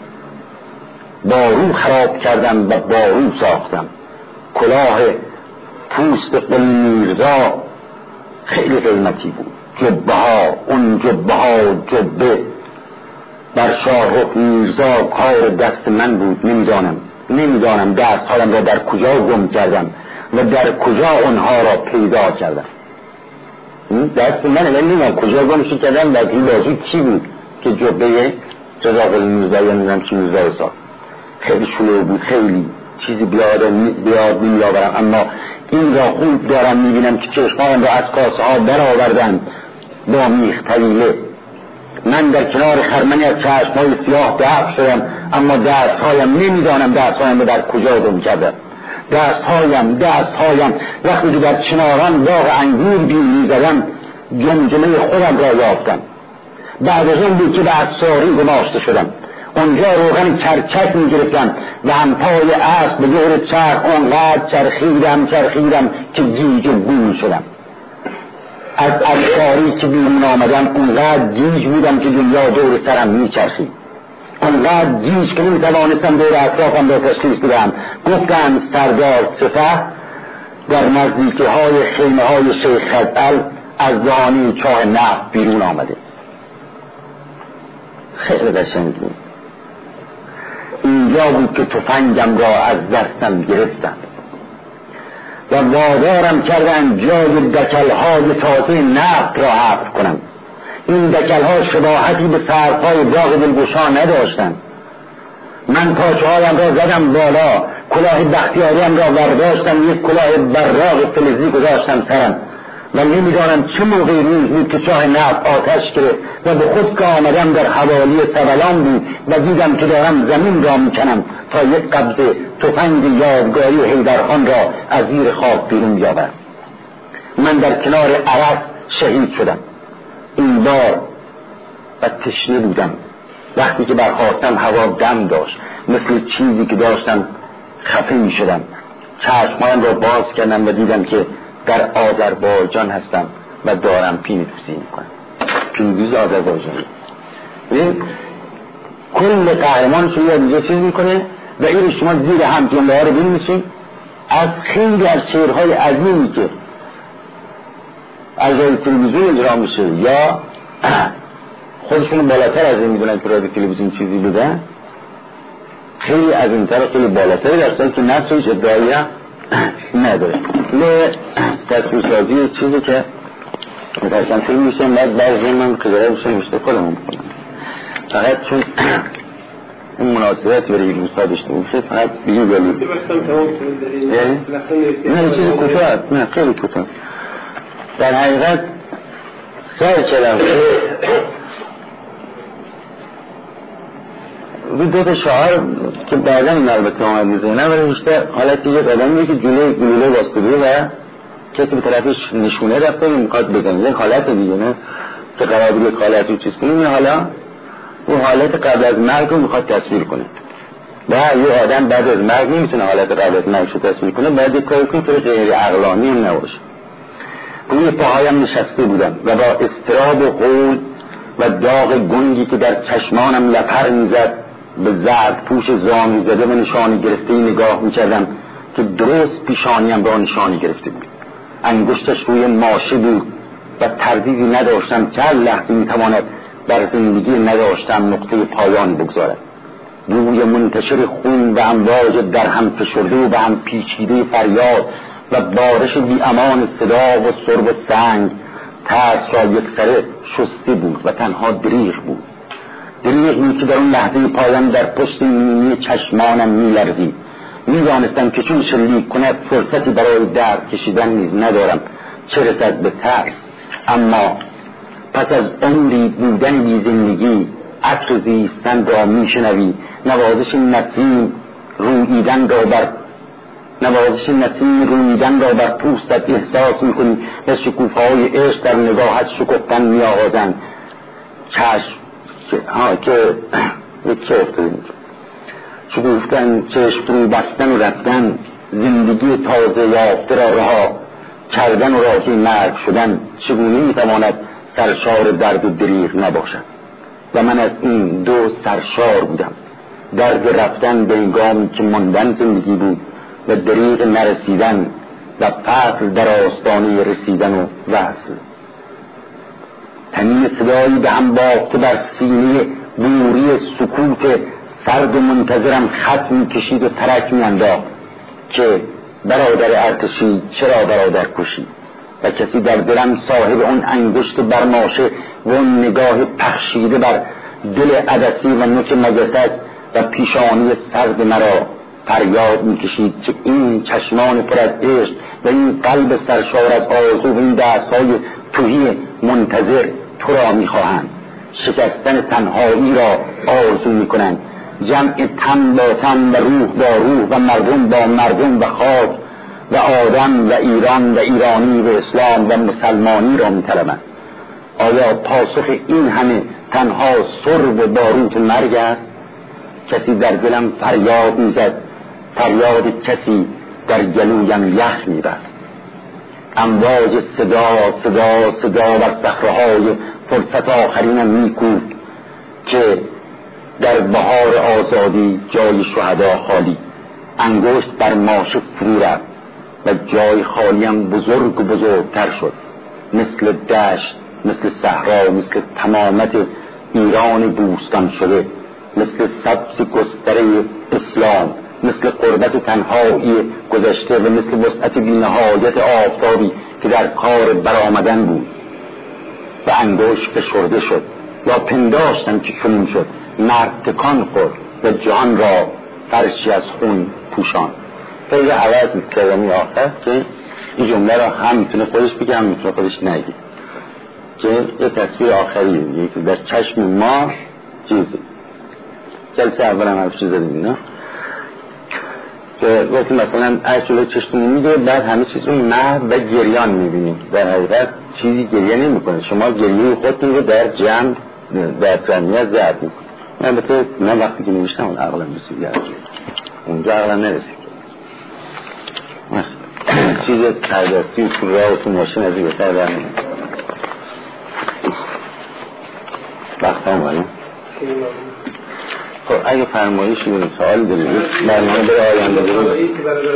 بارو خراب کردم و بارو ساختم. کلاه پوست قل میرزا خیلی قیمتی بود. جبه ها، اون جبه بر شاهرخ میرزا کار دست من بود. نمیدانم دستهایم را در کجا گم کردم و در کجا اونها را پیدا کردم. دست من نمیدونم کجا گمش کردم و این بازو چی بود که جبه رضا قل میرزا یا نمیدونم چی میرزا ساخت. خیلی شلوغ بود، خیلی چیزی بیاد نمیآورم، اما این را خوب دارم میبینم که چشمانم را از کاسه ها برآوردن با میخ طویله. من در کنار خرمنی از چشمهای سیاه دفع شدم، اما دستهایم نمیدانم دستهایم در کجا گم کردم. دستهایم وقتی که در چناران باغ انگور میزدم جمجمه خودم را یافتم. بعد از اون بود که به اساری گماشته شدم. اونجا روغن کرچک میگرفتم و همپای اسب به دور چرخ اونقدر چرخیدم که گیج و گول شدم. از اساری که بیرون آمدم اونقدر گیج بودم که دنیا دور سرم میچرخید. اونقدر گیج که نمیتوانستم دور اطرافم را تشخیص بدم. گفتم سردار سپه در نزدیکی های خیمه های شیخ خزعل از دهانی چاه نفت بیرون آمده. خیلی قشنگ بود. اینجا بود که تفنگم را از دستم گرفتم و وادارم کردن جای دکل‌های تازه نفت را حفظ کنم. این دکل‌ها شباهتی به سرپای باغ دلگشا نداشتند. من پاچه‌هایم را زدم بالا، کلاه بختیاریم را برداشتم، یک کلاه براق فلزی گذاشتم سرم و نمیدانم چه موقعی روز بود که چاه نفت آتش گرفت و به خود که آمدم در حوالی سبلان بود و دیدم که دارم زمین را میکنم تا یک قبضه تفنگ یادگاری حیدرخان را از زیر خاک بیرون بیاورم. من در کنار عرس شهید شدم. این بار و تشنه بودم. وقتی که برخاستم هوا دم داشت، مثل چیزی که داشتم خفه می شدم. چشمایم را باز کردم و دیدم که در آذربایجان هستم و دارم پینه‌دوزی میکنم. پینه‌دوز آذربایجانی. ببین کل قهرمان شما یه چیز میکنه و این شما زیر هم جمله ها رو بنویسید از خیلی از شعرهای عظیمی که از رادیو تلویزیون اجرا میشه یا خودشون بالاتر از این میدونن که رادیو تلویزیون چیزی بودن، خیلی از این طرف خیلی بالاتر درستان که نسلش ادعایی نداره. نه تصویرسازی چیزی که مثلا فیلم میشه بعد بعضی من خجاره میشه خودمون بکنم. فقط چون این مناسبت برای روسا داشته باشه فقط بگیم گلو نه چیز کوتاه است، نه خیلی کوتاه است. در حقیقت سر کلم دو تا شعار که بعدا این البته آمد میزنه ولی بیشتر حالتی یک آدمیه که جلوی گلوله واسطوده و کسی به طرفش نشونه رفته میخواد بزنه، یک حالت دیگه نه که قرار بود یک حالت رو چیز کنیم، حالا اون حالت قبل از مرگ رو میخواد تصویر کنه و یه آدم بعد از مرگ نمیتونه حالت قبل از مرگ رو تصویر کنه، باید یک کاری کنه که غیر عقلانی هم نباشه. روی پاهایم نشسته بودم و با اضطراب و قول و داغ گنگی که در چشمانم لپر میزد به زرد پوش زانو زده و نشانی گرفته نگاه میکردم که درست پیشانیم را نشانی گرفته بود. انگشتش روی ماشه بود و تردیدی نداشتم که هر لحظه میتواند در زندگی نداشتم نقطه پایان بگذارد. بوی منتشر خون و امواج در هم فشرده و به هم پیچیده فریاد و بارش بی امان صدا و سرب سنگ ترس را یک سره شسته بود و تنها دریغ بود. دریغی که در اون لحظه پایان در پشت نیمی چشمانم میلرزید. میدانستم که چون شلیک کند فرصتی برای درد کشیدن نیز ندارم، چه رسد به ترس. اما پس از عمری بودن بی زندگی عطر زیستن را میشنوی، نوازش نسیم روییدن را بر پوستت احساس میکنی و شکوفه‌های عشق در نگاهت شکفتن میآغازند. چشم شکوفتن، چشم فرو بستن و رفتن، زندگی تازه یافته را رها کردن و راهی مرگ شدن چگونه میتواند سرشار درد و دریغ نباشد؟ و من از این دو سرشار بودم. درد رفتن به هنگامی که ماندن زندگی بود و دریغ نرسیدن و فصل در آستانه رسیدن و وصل. تنین صدایی به هم بافته بر سینه بوری سکوت سرد و منتظرم خط می‌کشید و ترک می‌انداخت که برادر ارتشی چرا برادر کشی؟ و کسی در دلم صاحب اون انگشت برماشه و اون نگاه پخشیده بر دل عدسی و نوک مگست و پیشانی سرد مرا فریاد می‌کشید که این چشمان پر از عشق و این قلب سرشار از آرزو و این دست‌های تهی منتظر تو را می‌خواهند. شکستن تنهایی را آرزو می‌کنند، جمع تن با تن و روح با روح و مردم با مردم و خاک و آدم و ایران و ایرانی و اسلام و مسلمانی را می‌طلبند. آیا پاسخ این همه تنها سرب و باروت مرگ است؟ کسی در دلم فریاد می‌زد، فریاد کسی در گلویم یخ می‌بست. امواج صدا صدا صدا بر صخره‌های فرصت آخرینم می‌کوفت که در بهار آزادی جای شهدا خالی. انگشت بر ماشه فرو رفت و جای خالیم بزرگ و بزرگتر شد، مثل دشت، مثل صحرا، مثل تمامت ایران بوستان شده، مثل سبز گستره اسلام، مثل قربت تنهایی گذشته و مثل وسعت بی‌نهایت آفتابی که در کار برآمدن بود. و انگشت فشرده شد یا پنداشتم که چنین شد. مرد تکان خورد و جان را فرشی از خون پوشان. خیلی عوض می‌کردم آخر که این جمله را هم میتونه خودش بگه هم میتونه خودش نگه، که یه تصویر آخریه که در چشم ما چیزی. جلسه اول هم حرف چیز داریم نه؟ که وقتی مثلا از جلوی چشمون میگه بعد همه چیز رو محو و گریان میبینیم. در حقیقت چیزی گریه نمی کنه. شما گریه خودتون رو در جمع در جمعیت ضبط میکنید. البته من وقتی که نوشتم اون عقلم رسید اونجا عقلم نرسید. چیز تردستی و تو راه و تو ماشین از این بهتر در نمید. وقت هم باید خب اگه فرمایشی و سوالی دارید برنامه برای آینده دارید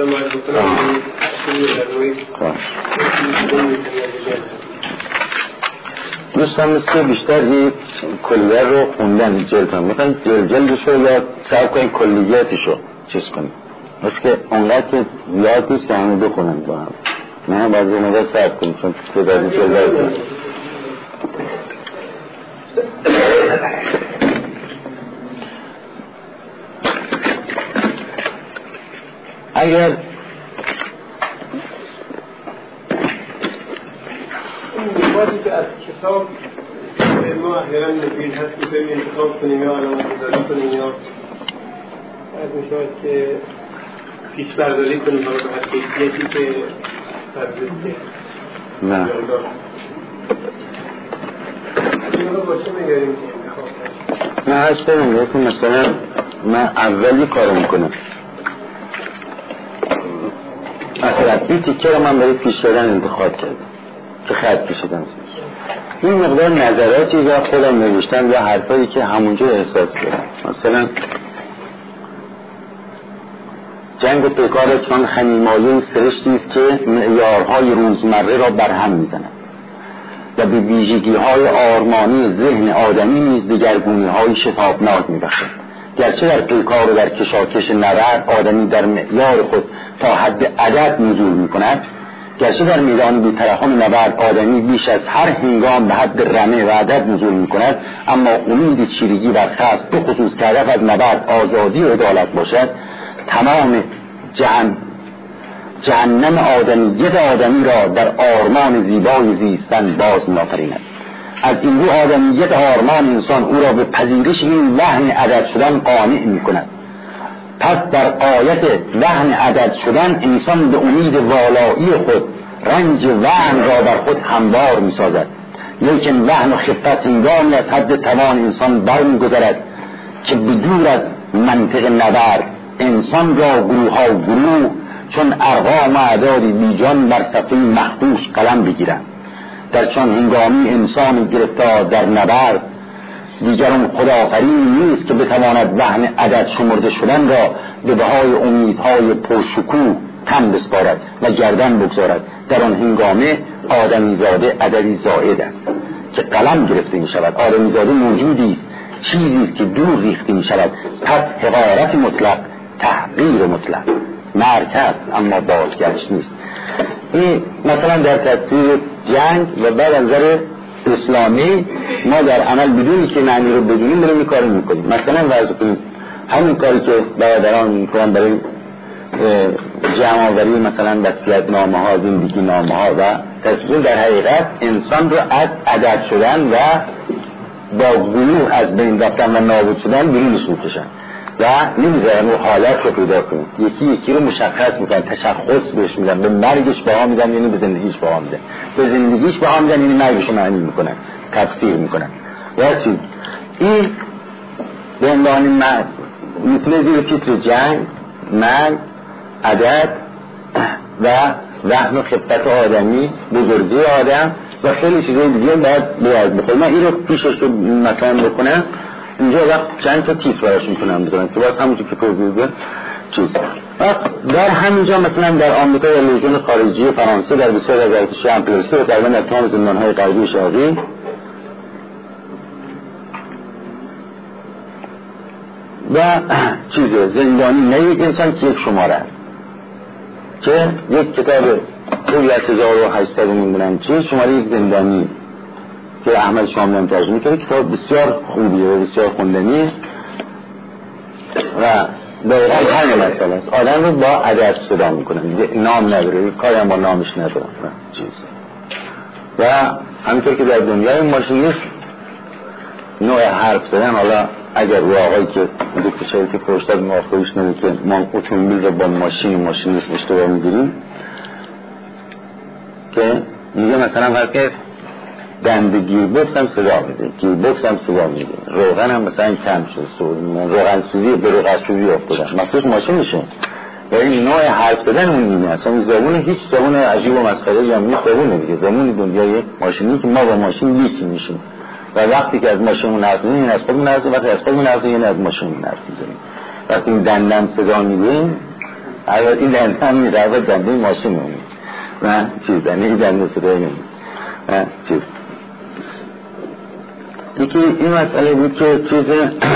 دوستان مثل بیشتر یک کلیه رو خوندن جلد هم میخواین جلدش رو یا سعب کنید کلیتش رو چیز کنید، مثل که اونقدر که زیاد نیست که همه بخونن با هم، نه باید به نظر سعب کنید چون که در این جلد هستیم. اگر
این نکاتی که از کتاب ما احیانا مفید هست که بریم انتخاب کنیم یا علامت گذاری کنیم یا باید میشود که پیش برداری کنیم حالا به هر کیفیتی که فرزده
نه
این رو باشه میگریم
نه هست بریم که مثلا من اولی کارو میکنم مثلا این تیکه رو من برای پیش دادن انتخاب کردم که خط کشیدم این مقدار نظراتی یا خودم نوشتم یا حرفایی که همونجا احساس کردم مثلا جنگ و پیکار چون خمیمایه سرشتی است که معیارهای روزمره را برهم میزند و به ویژگی‌های آرمانی ذهن آدمی نیز دگرگونی‌های شتابناک می‌بخشد. گرچه در پیکار و در کشاکش نبرد آدمی در معیار خود تا حد عدد نزول می‌کند، گرچه در میدان بی‌ترحم نبرد آدمی بیش از هر هنگام به حد رمه و عدد نزول می‌کند، اما امید چیرگی بر خصم به خصوص که هدف از نبرد آزادی و عدالت باشد، تمام جهنم آدمیت آدمی را در آرمان زیبای زیستن باز می‌آفریند. از این رو آدمیت آرمان انسان او را به پذیرش این وهن عدد شدن قانع می‌کند. پس در آیت وهن عدد شدن انسان به امید والایی خود رنج وهن را بر خود هموار می‌سازد، لیکن وهن و خفت هنگامی از حد توان انسان برمی‌گذرد که بدور از منطق نبرد انسان را گروه‌ها و گروه چون ارقام اعدادی بیجان بر صفحه مخدوش قلم بگیرند. در چون هنگامی انسان گرفتار در نبرد دیگر اون خداآفرینی نیست که بتواند وهن عدد شمرده شدن را به بهای امیدهای پرشکوه تن بسپارد و گردن بگذارد. در آن هنگامه آدمیزاده عددی زائد است که قلم گرفته می شود. آدمیزاده موجودی است، چیزی است که دور ریخته می شود. پس حقارت مطلق، تحقیر مطلق مرگ است اما بازگشت نیست. این مثلا در تصویر جنگ و بعد از نظر اسلامی ما در عمل بدونی که معنی رو بدونیم بریم این کار میکنیم. مثلا فرض کنید همون کاری که برادران میکنن برای جمع آوری مثلا وصیت‌نامه ها، زندگی نامه ها و تصویر در حقیقت انسان رو از عدد شدن و با گروه از بین رفتن و نابود شدن بیرونش میکشن و نمیذارن رو حالت رو پیدا کنن. یکی یکی رو مشخص میکنن، تشخص بهش میدن، به مرگش بها میدن یعنی به زندگیش بها میدن، به زندگیش بها میدن یعنی مرگش رو معنی میکنن، تفسیر میکنن. یا چیز این به عنوان میتونه زیر تیتر جنگ، مرگ، عدد و وهن و خفت آدمی، بزرگی آدم و خیلی چیزای دیگه باید بخورم. من این رو پیشش رو مثلا بکنم اینجا وقت چند تا تیتر براش میتونم بذارم که باید همونجور که توضیح ده چیز در همینجا مثلا در آمریکا یا لژیون خارجی فرانسه در بسیار از ارتش امپلسی و تقریبا در تمام زندانهای غربی شرقی و چیزه زندانی نه یک انسان که یک شماره است که یک کتاب خوبی از 1800 میمونن چیز شماره یک زندانی که احمد شاملو ترجمه کرده، کتاب بسیار خوبیه و بسیار خوندنیه و دقیقا همین مسئله است. آدم رو با عدد صدا میکنن، نام نداره، کاری هم با نامش نداره چیز. و همینطور که در دنیای ماشینیست نوع حرف زدن، حالا اگر رو آقایی که دکتر شریفی پرشتاد موافقش نده که ما اتومبیل رو با ماشینیست اشتباه میگیریم که میگه مثلا فرض که دنده گیربکس هم صدا میده، گیربکس هم صدا میده، روغن هم مثلا کم شد، روغن سوزی به روغن سوزی افتادن مخصوص ماشین میشه و این نوع حرف زدن اون نیمه اصلا زبون هیچ زبون عجیب و مسخره یا نیست زبون دیگه، زبون دنیای ماشینی که ما با ماشین یکی میشیم و وقتی که از ماشین حرف میزنیم از خودمون حرف میزنیم، وقتی از خودمون حرف میزنیم از ماشین حرف میزنیم. وقتی این دندم صدا میدیم البته این دندم میره و دنده ماشین میمونه و چیز این دنده صدا میمونه و چیز یکی این مسئله بود که چیز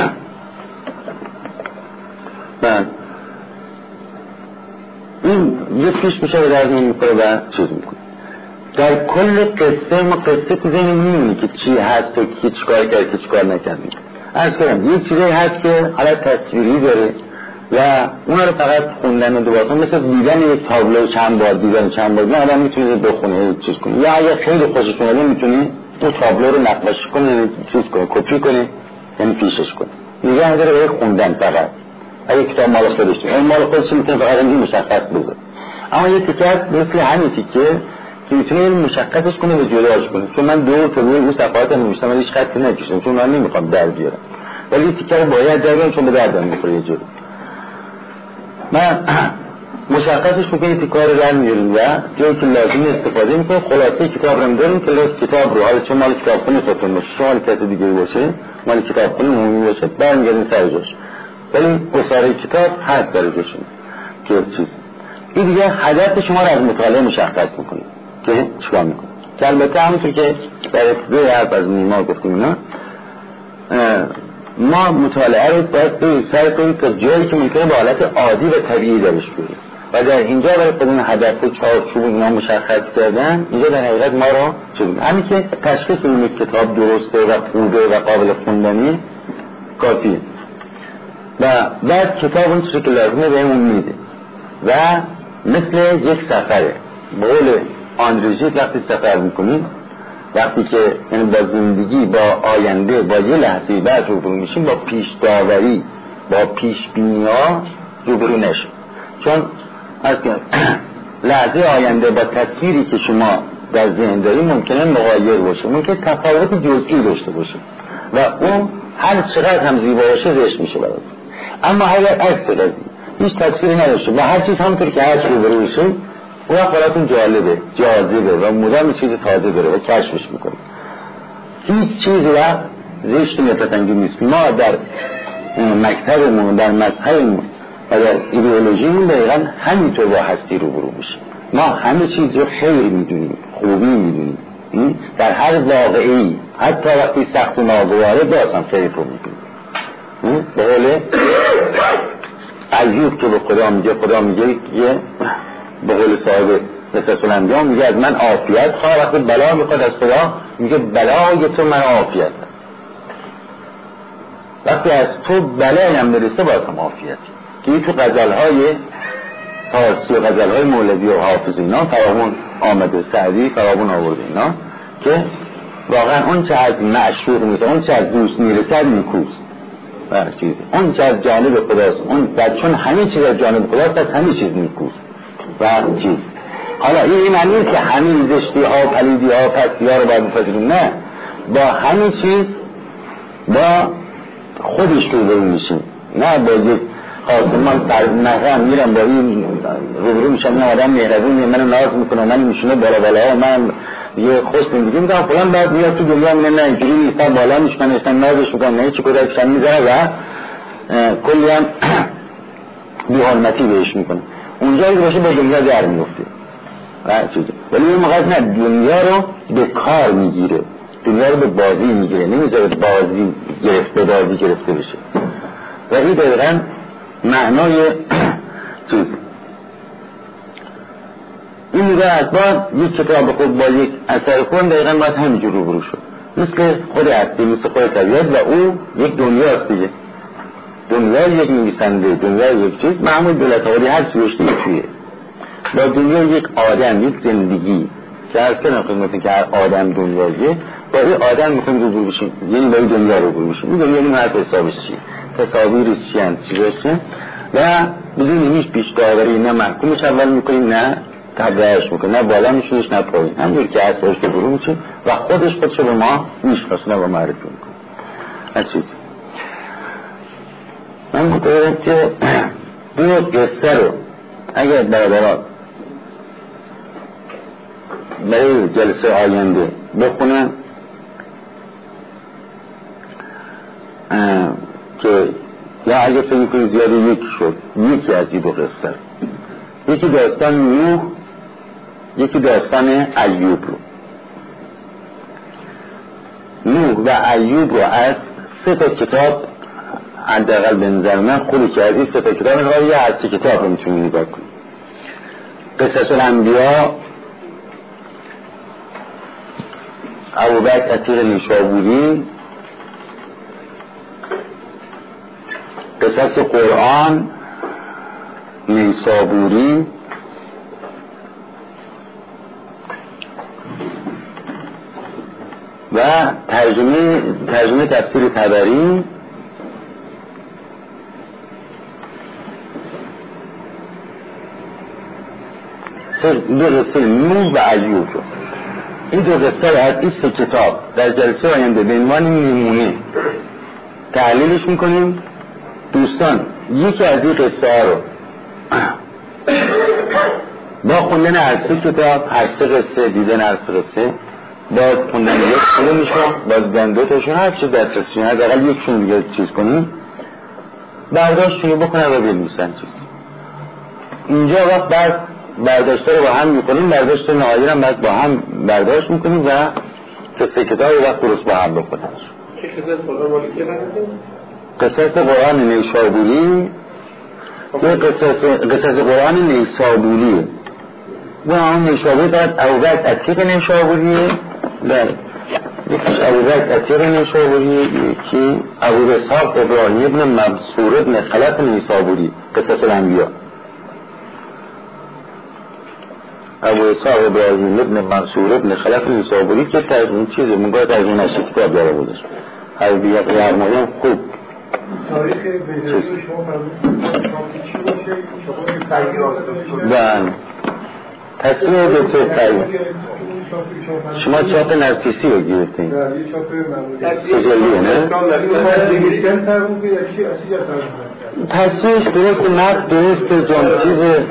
این یه پیش میشه و درد نمیکنه و چیز میکنه. در کل قصه ما قصه تو ذهن میمونی که چی هست و کی چیکار کرد که چیکار نکرد. عرض کنم یک چیزی هست که حالت تصویری داره، و اونا رو فقط خوندن و دوباره مثل دیدن یک تابلو چند بار دیدن آدم میتونه بخونه چیز کنه، یا اگه خیلی خوشش اومده میتونه اون تابلو رو نقاشی کنه، چیز کنه، کپی کنه، یعنی پیشش کنه. دیگه نداره برای خوندن فقط. اگه کتاب مال خودش نیست، اون مال خودش میتونه فقط این مشخص بذاره. اما یک کتاب مثل همین تیکه که میتونه مشخصش کنه و جداش کنه. چون من دور تا دور اون صفحات رو نوشتم ولی هیچ خطی نکشیدم چون من نمیخوام در بیارم. ولی تیکه رو باید در بیارم چون به دردم میخوره یه جوری. من مشخصش میکنم تیکه رو در میاریم و جایی که لازم استفاده میکنم. خلاصه کتاب رو میداریم که کتاب رو حالا چون مال کتابخونه خودتون باشه، مال کسی دیگه باشه، مال کتابخونه عمومی باشه، برمیگردین سر جاش. ولی گستره کتاب هست سر جاشون که چیز این دیگه هدف شما رو از مطالعه مشخص میکنه که چیکار میکنه. که البته همونطور که در ابتدای حرف از ما گفتیم اینا، ما مطالعه رو باید سعی کنیم تا جایی که ممکنه به حالت عادی و طبیعی درش بیاریم و در اینجا برای خودمون هدف و چارچوب اینا مشخص کردن. اینجا در حقیقت ما رو چیزیم همین که تشخیص بدیم کتاب درسته و خوبه و قابل خوندنی کافیه و بعد کتاب اون چیزی که لازمه بهمون میده و مثل یک سفره. به قول آندریژیت وقتی سفر میکنیم، وقتی که یعنی با زندگی، با آینده، با یه لحظه بعد روبرو میشیم، با پیش داوری، با پیش بینی ها روبرو نشیم. چون از لحظه آینده با تصویری که شما در ذهن دارید ممکنه مغایر باشه، ممکنه تفاوت جزئی داشته باشه و اون هر چقدر هم زیبا باشه زشت میشه برات. اما اگر عکس قضیه هیچ تصویری نداشته و هر چیز همونطور که هر چیز روبرو میشه، اون براتون جالبه، جاذبه و مدام چیز تازه داره و کشفش میکنه. هیچ چیزی را زشت نفرت‌انگیز نیست. ما در مکتبمون، در مذهبمون و در ایدئولوژیمون دقیقاً همینطور با هستی روبرو میشیم. ما همه چیز رو خیر میدونیم، خوبی میدونیم. در هر واقعی، حتی وقتی سخت و ناگواره باز هم خیر رو میدونیم. به قول ایوب که به خدا میگه یه به قول صاحب قصص الانبیاء میگه از من عافیت خواه، وقتی بلا میخواد از خدا میگه بلای تو من عافیت هست. وقتی از تو بلای هم برسه باز هم عافیت. که تو غزلهای فارسی و غزلهای مولوی و حافظ اینا فراوون آمده، سعدی فراوون آورده اینا که واقعا اون چه از معشوق میرسه، اون چه از دوست میرسه نیکوست هر چیزی، اون چه از جانب خداست، اون چون همه چیز از جانب خداست پس همه چیز نیکوست و چیز. حالا این معنی که همین زشتی ها و پلیدی ها و پستی ها رو باید بپذیریم، نه، با همین چیز با خودش روبرو میشیم، نه با یک خاصمان فرمهرم میرم با این روبرو میشم، این آدم مهربونیه منو ناز میکنه، من میشونه بالا بالا، من یه خوش زندگی میکنم فلان، بعد میاد تو دنیا میگه نه اینجوری نیستم، بالا میشکنشتم، نازش میکنم، نه چی کدکشم میزنه و کلی هم بی‌حرمتی بهش میکنه. اونجایی که باشه با دنیا در میفته و چیزی. ولی اون موقع نه، دنیا رو به کار میگیره، دنیا رو به بازی میگیره، نمیذاره بازی گرفته بشه. و این دقیقاً معنای چیزی. این میگه اصلا یک کتاب خود با یک اثر خود دقیقاً باید همینجور روبرو شد، مثل خود هستی، مثل خود طبیعت و او یک دنیا است دیگه. دنیا یک نویسنده، دنیا یک چیز معمول دولت‌آوری هر چیزی تویه. با دنیا یک آدم، یک زندگی که از کنم خدمتون که هر آدم دنیاییه، با این آدم میخوایم روبرو بشیم، یعنی با این دنیا روبرو بشیم. این دنیا این حرف حسابش چیه، تصاویرش چیه، چیزاش چیه و بدون هیچ پیش‌داوری نه محکومش اول میکنیم نه تبعیضش میکنیم، نه بالا میشونش نه پایین، همونجور که هست باش روبرو میشیم و خودشو به ما میشناسونه و معرفی میکنه. از چیزی من متوجهم که دو قصه رو اگر برادران برای جلسه آینده بخونن که یا اگر فکر کنید زیادی یکی شد، یکی از این دو قصه، یکی داستان نوح، یکی داستان ایوب رو. نوح و ایوب رو از 3 تا کتاب حداقل به نظر من خوبی که از این 3 تا کتاب رو یا از 3 کتاب رو میتونید نگاه کنید. قصص الانبیاء ابوبکر عتیق نیشابوری، قصص قرآن نیسابوری و ترجمه تفسیر طبری دو قصه نوح و ایوب. این دو قصه رو از این سه کتاب در جلسه آینده به عنوان نمونه تحلیلش میکنیم. دوستان یکی از این قصه ها رو با خوندن هر سه کتاب، هر سه قصه، دیدن هر سه قصه، با خوندن یک کدومشون، با دیدن دو تاشون، هر چه دسترسیشون حداقل یکشون دیگه چیز کنیم، برداشتشون رو بکنن و بنویسن چیز. اینجا وقت بعد برداشت رو با هم میکنیم، برداشت نهایی رو بعد با هم برداشت میکنیم و قصه کتاب رو وقت درست با هم بکنیم. قصص قرآن نیسابوری و قصص قرآن نیسابوری و هم نیسابوری دارد ابوبکر عتیق نیسابوریه، یکیش ابوبکر عتیق نیسابوریه، یکی ابو اسحاق ابراهیم ابن منصور ابن خلف نیسابوری، قصص الانبیاء. ابو اسحاق ابراهیم ابن منصور ابن خلف نیسابوری که ترجمه چیزه منگاه ترجمه نشه کتاب داره بودش هر بیاد یرمایان خوب
تاریخ بزرگی شما فرمودید چی باشه؟
شما تصویر دکتر فرمود شما چاپ نرگسی رو گرفتین سجلیه نه؟ تصویرش درست مرد درست جان چیزه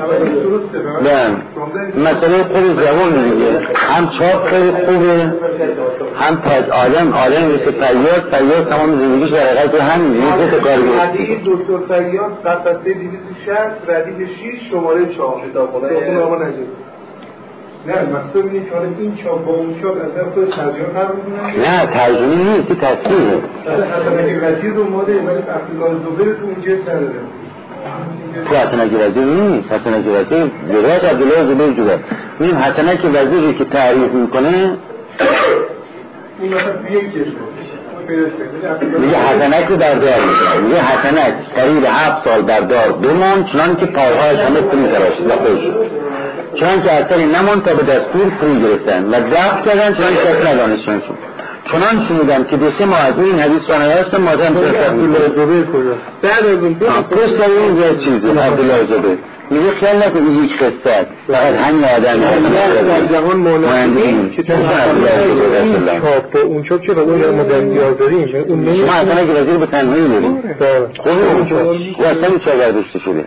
مسئله خود زبان میگه هم چاپ خیلی خوبه هم آدم مثل فیاض تمام زندگیش در حقیقت همین یه دو کار
گرفتی دکتر فیاض قفسه 260 ردیف 6 شماره 4 اون آقا نجد نه مقصود اینه که این چاپ با اون چاپ از در خود ترجمه فرق میکنه؟
نه ترجمه نیست این تصویره
حسنک وزیر رو ماده ولی عبدالله زبیر تو اون جلد نداره
تو حسنک وزیر نیست حسنک وزیر جداست عبدالله زبیر جداست این حسنک وزیری که تعریف میکنه
این مثلا یک جلد
میگه حسنک رو بردار میکنه میگه حسنک قریب 7 سال بردار بمان چنان که پاهایش همه پولی تراشید و خوش چنان که اثری نمان تا به دستور پول گرفتن و دفت کردن چنان که کسی ندانستشان شد چنان شنیدم که 2-3 ماه از این حدیث را نگرستم مادرم ترسد عبدالله زبیر کجا بعد از اون پشت در این یه چیزی عبدالله زبیر میگه خیال نکن یک قصت فقط همین آدم
در جهان مانند که چاپ با اون چاپ چرا اون ما در نیاز داریم
شما اصلا که وزیر به تنهایی داریم خوبه اصلا چه برداشته شده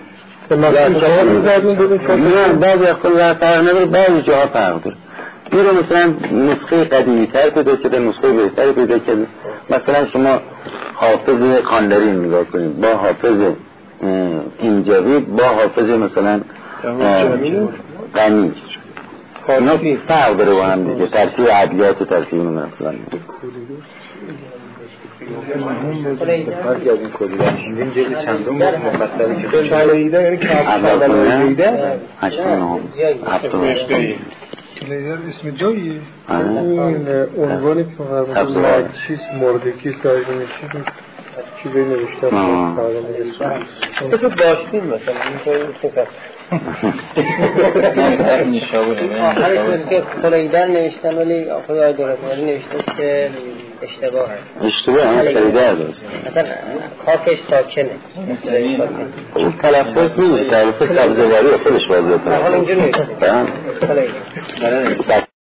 بعضی اصلا فرق نداره بعضی جاها فرق داره این رو مثلا نسخه قدیمی تر پیدا کرده نسخه بهتر پیدا کرده مثلا شما حافظ خاندری نگاه کنید با حافظ اینجوی با حافظ مثلا غنی اینا فرق داره با هم دیگه ترتیب ادبیات و ترتیب مثلا
فرقی از این کلیدن این جلد چندم مفصلی که کلیدن یعنی کلیدن
8
کلیدن اسم جاییه این عنوانی که فرمودن چیز مردکیست داری نمیشه چیزی نوشته
تو داشتین مثلا این آخرش که کلیدن نوشتن ولی آقای آیدارتمانی نوشته که اشتباه
هم کلیدن درست
مثلا کافش ساکنه
اون تلفظ نیست تلفظ سبزواری خودش واضح کنه
حالا اینجا نیست